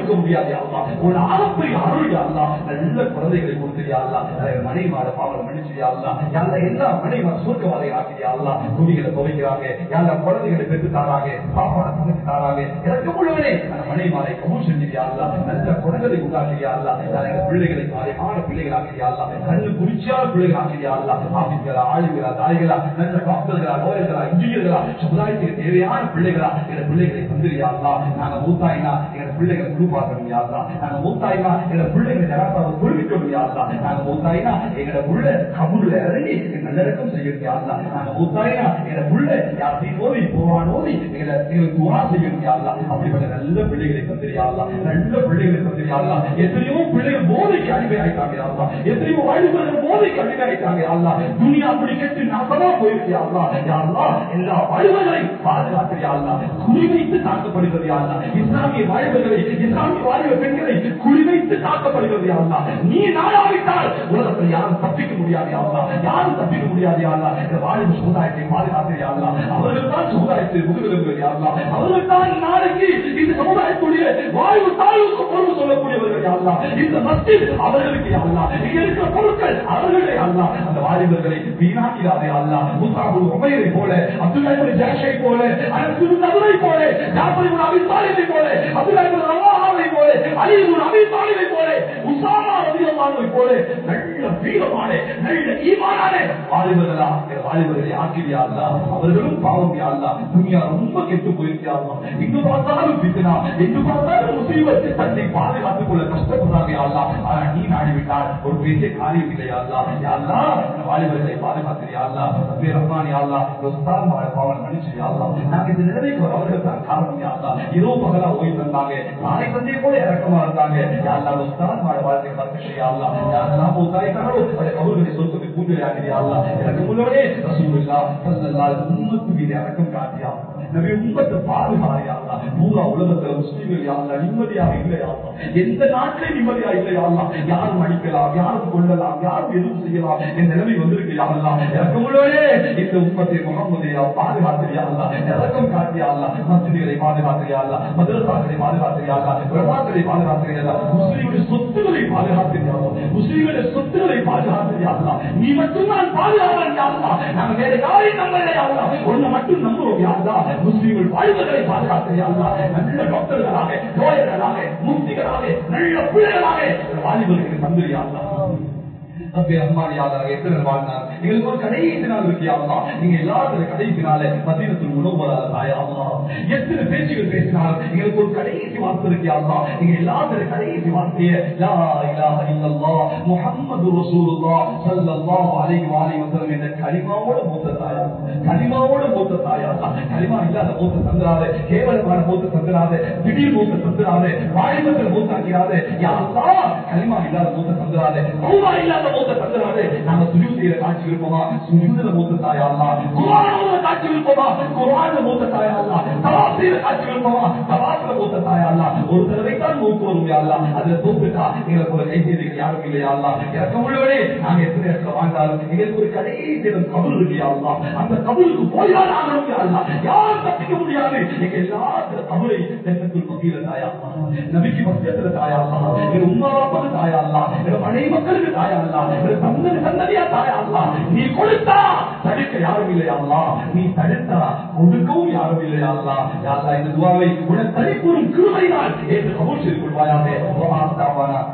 கொடுக்க முடியாது அல்லா, ஒரு ஆரப்பை அருள் அல்லா, நல்ல குழந்தைகளை கொடுத்துறியா அல்லா, மனைவிமார பாவங்களை மன்னிச்சியா அல்லா, யார எல்லா மனைவிமார சொர்க்கவாதை ஆக்கிறியா அல்லா, துணிகளை துவைக்கிறாங்க, யார குழந்தைகளை பெற்று தாராங்க, பாப்பான சமைச்சு தாராங்க, எனக்கு முழுவனே அந்த மனைவிமாரை கபூல் செஞ்சியா அல்லா, நல்ல குழந்தைகளை உண்டாக்கிறியா அல்லா, எங்க பிள்ளைகளை ஆழமான பிள்ளைகள் ஆக்கிறியா அல்லா, கண்ணு குளிர்ச்சியான பிள்ளைகள் ஆக்கிறியா அல்லா, ஆபிஸ்களா ஆளுங்களா தாய்களா நல்ல டாக்டர்களா லோயர்களா இன்ஜினியர்களா சமுதாயத்துக்கு தேவையான பிள்ளைகளா எங்க பிள்ளைகளை தந்துறியா அல்லா, நாங்க மூத்தாயினா எங்க பிள்ளைகளை குழுப்பாக்கணும் யாருலா, நாங்க மூத்தாயினா எங்க பிள்ளைகளை ஜனாத்தாவை குழுவிக்கணும் யாருலா, நாங்க மூத்தாயினா எங்க புள்ள கபூர்ல இறங்கி நல்லடக்கம் செய்யணும் யாருலா, நாங்க மூத்தாயினா எங்க புள்ள யாரையும் ஓதி போவான் ஓதி எங்களுக்கு துவா செய்யணும் யாருலா, அப்படிப்பட்ட நல்ல பிள்ளைகளை தந்துறியா அல்லா, நல்ல பிள்ளைகளை தந்துறியா அல்லா, எத்தனையோ பிள்ளைகள் போதைக்கு அடிமை ஆயிட்டாங்க யாருலா, எத்தனையோ வாலிபர்கள் போதைக்கு அடிமை ஆயிட்டாங்க யாருலா, துனியா அப்படி கெட்டு நாசமா போயிருக்கியா அல்லா, யாருலா எல்லா வாலிபர்களையும் பாதுகாக்கிறியா அல்லா, குறிவைத்து தாக்கப்படுகிறது யாருலா, இஸ்லாமிய வாலிபர்களை இஸ்லாமிய வாலிப பெண்களை குறிவைத்து தாக்கப்படுகிறது யாருலா, நீ நாடாவிட்டால் உலகத்தில் யாரும் தப்பிக்க முடியாது யாருலா, யாரும் தப்பிக்க முடியாது யாருலா, இந்த வாலிப சமுதாயத்தை பாதுகாக்கிறியா அல்லா, அவர்கள் தான் சமுதாயத்தை முதுகெலும்புகள் யாருலா, அவர்கள் தான் நாளைக்கு இந்த சமுதாயத்துடைய வாயு தாழ்வுக்கு பொறுப்பு சொல்லக்கூடியவர்கள் யாருலா, இந்த மஸ்ஜித் அவர்களுக்கு யாருலா, இங்க இருக்கிற பொருட்கள் அவர்களே யாருலா, அந்த வாலிபர்களை வீணாக்கிறாரே அல்லா, முசாபுல் உமைரை போல, அப்துல்லா இப்னு ஜாஷை போல, அனஸ் இப்னு நதுரை போல, ஜாஃபர் இப்னு அபீ தாலிபை போல, அப்துல்லா இப்னு ரவாஹாவை போல, அலி இப்னு அபீ தாலிபை போல, உஸாமா ரலியல்லாஹு அன்ஹு போல நல்ல வீரமான நல்ல ஈமானான வாலிபர்களா வாலிபர்களை ஆக்கிறியா அல்லா, அவர்களும் பாவம் யா அல்லா, துனியா ரொம்ப கெட்டு போயிருக்கியா அல்லா, எங்கு பார்த்தாலும் பித்னா, எங்கு பார்த்தாலும் முசீபத், தன்னை பாதுகாத்துக் கொள்ள கஷ்டப்படுறாங்க யா அல்லா, ஆனா நீ நாடிவிட்டால் ஒரு பெரிய காரியம் இல்லையா அல்லா, யா அல்லா வாலிபர்களை பாதுகாக்கிறியா அல்லா, ரப்பே ரஹ்மான் யா அல்லா, உஸ்தாத் மாட பாவம் மன்னிச்சியா அல்லா, நாங்க இந்த நிலைமைக்கு அவர்கள் தான் காரணம் யா அல்லா, இரவு பகலா ஓய்வு தந்தாங்க, நாளை தந்தை போல இறக்கமா இருந்தாங்க யா அல்லா, உஸ்தாத் மாட வாழ்க்கை பரக்கஷ யா அல்லா, யா அல்லா மூத்தாயிட்டாரோ அவர்களை சொர்க்கத்தை பூஜை ஆகிறியா அல்லா, எனக்கு முன்னோடே ரசூலுல்லாஹ் ஸல்லல்லாஹு அலைஹி வஸல்லம் உம்மத்து மீது இறக்கம் காட்டியா நபி உம்மத்தை பாதுகாரியா அல்லா, பூரா உலகத்துல முஸ்லிம்கள் யா அல்லா நிம்மதியாக இல்லையா அல்லா, எந்த நாட்டிலே நிம்மதியா இல்லையா அல்லா, யாரும் அடிக்கலாம் யாரும் கொள்ளலாம் யாரும் எதுவும் செய்யலாம் என் நிலைமை வந்திருக்கு யா அல்லா, எனக்கு முன்னோடே இந்த உம்மத்தை முகம்மதியா பாதுகாத்திரியா அல்லா, இறக்கம் காட்டியா அல்லா, மஸ்ஜிதுகளை பாதுகாத்திரியா அல்லா, மதரசாக்களை பாதுகாத்திரியா அல்லா, பிரமாக்களை பாதுகாத்திரியா அல்லா, முஸ்லிம்களுடைய சொத்துக்களை பாதுகாத்திரியா அல்லா, முஸ்லிம்களுடைய சொத்துக்களை பாதுகாத்திரியா அல்லா, நீ மட்டும் நான் பாதுகாவன் யா அல்லா, நாங்க வேற யாரையும் நம்பல யா அல்லா, ஒன்னை மட்டும் நம்புறோம் யா அல்லா, முஸ்லிம்கள் வாழ்வர்களை பாதுகாத்திரியா அல்லா, நல்ல டாக்டர்களாக லோயர்களாக முஃப்திகளாக நல்ல பிள்ளைகளாக வாலிபர்களுக்கு தந்திரியா அல்லா, ரப்பே ரஹ்மான் யா அல்லாஹ் எத்தனை வாழ்நாள் எங்களுக்கு ஒரு கடைசி நாள் இருக்கியா அல்லாஹ், நீங்க எல்லாரும் கடைசி நாள் மதீனத்துல் முனவ்வரா தாயா அல்லாஹ், எத்தனை பேச்சுகள் பேசினாலும் எங்களுக்கு ஒரு கடைசி வார்த்தை இருக்கியா அல்லாஹ், நீங்க எல்லாரும் கடைசி வார்த்தையை லா இலாஹ இல்லல்லாஹ் முஹம்மது ரசூலுல்லாஹ் ஸல்லல்லாஹு அலைஹி வஸல்லம் என்ற கலிமாவோட மூத்த தாயா, கலிமாவோட மூத்த தாயா அல்லாஹ், கலிமா இல்லாத மூத்த தந்துராதே, கேவலமான மூத்த தந்துராதே, திடீர் மூத்த தந்துராதே, வாய்மத்தில் மூத்தாக்கிறாதே யா அல்லாஹ், கலிமா இல்லாத மூத்த தந்துராதே, தௌபா இல்லாத மூத்த தந்துராதே, நாங்க சுஜூத் செய்யற காட்சி இருப்போமா சுஜூதுல மூத்த தாயா அல்லாஹ், குர்ஆன்ல காட்சி இருப்போமா குர்ஆன்ல மூத்த தாயா அல்லாஹ், தவாஃப் செய்யற காட்சி இருப்போமா தவாஃப்ல மூத்த தாயா அல்லாஹ், ஒரு தடவை தான் மூத்து வரும் யா அல்லாஹ், அதுல தோத்துட்டா எங்களுக்கு ஒரு கை செய்திக்கு யாரும் இல்லையா அல்லாஹ், இறக்கமுள்ளவனே நாங்க எத்தனை இடத்துல வாழ்ந்தாலும் எங்களுக்கு ஒரு கடைசி கபூல் இருக்கு யா அல்லாஹ், அந்த கபூலுக்கு போய்தான் ஆகணும் யா அல்லாஹ், யாரும் தப்பிக்க முடியாது, எங்க எல்லாத்துல கபூலை ஜன்னத்துல் மதீனா தாயா அல்லாஹ், நபிக்கு பக்கத்துல தாயா அல்லாஹ், எங்க உம்மா பாப்பாக்கு தாயா அல்லாஹ், எங்க மனைவி மக்களுக்கு தாயா அல்லாஹ், சந்ததி சந்ததியா தாயா அல்லாஹ், நீ கொடுத்தா தடுக்க யாரும் இல்லையா அல்லாஹ், நீ தடுத்தா கொடுக்கவும் யாரும் இல்லையா அல்லாஹ், யா அல்லாஹ் இந்த துஆவை உனக்கு தனிப்பெரும் கிருபையினால் ஏற்று கபூல் செய்து கொள்வாயாக.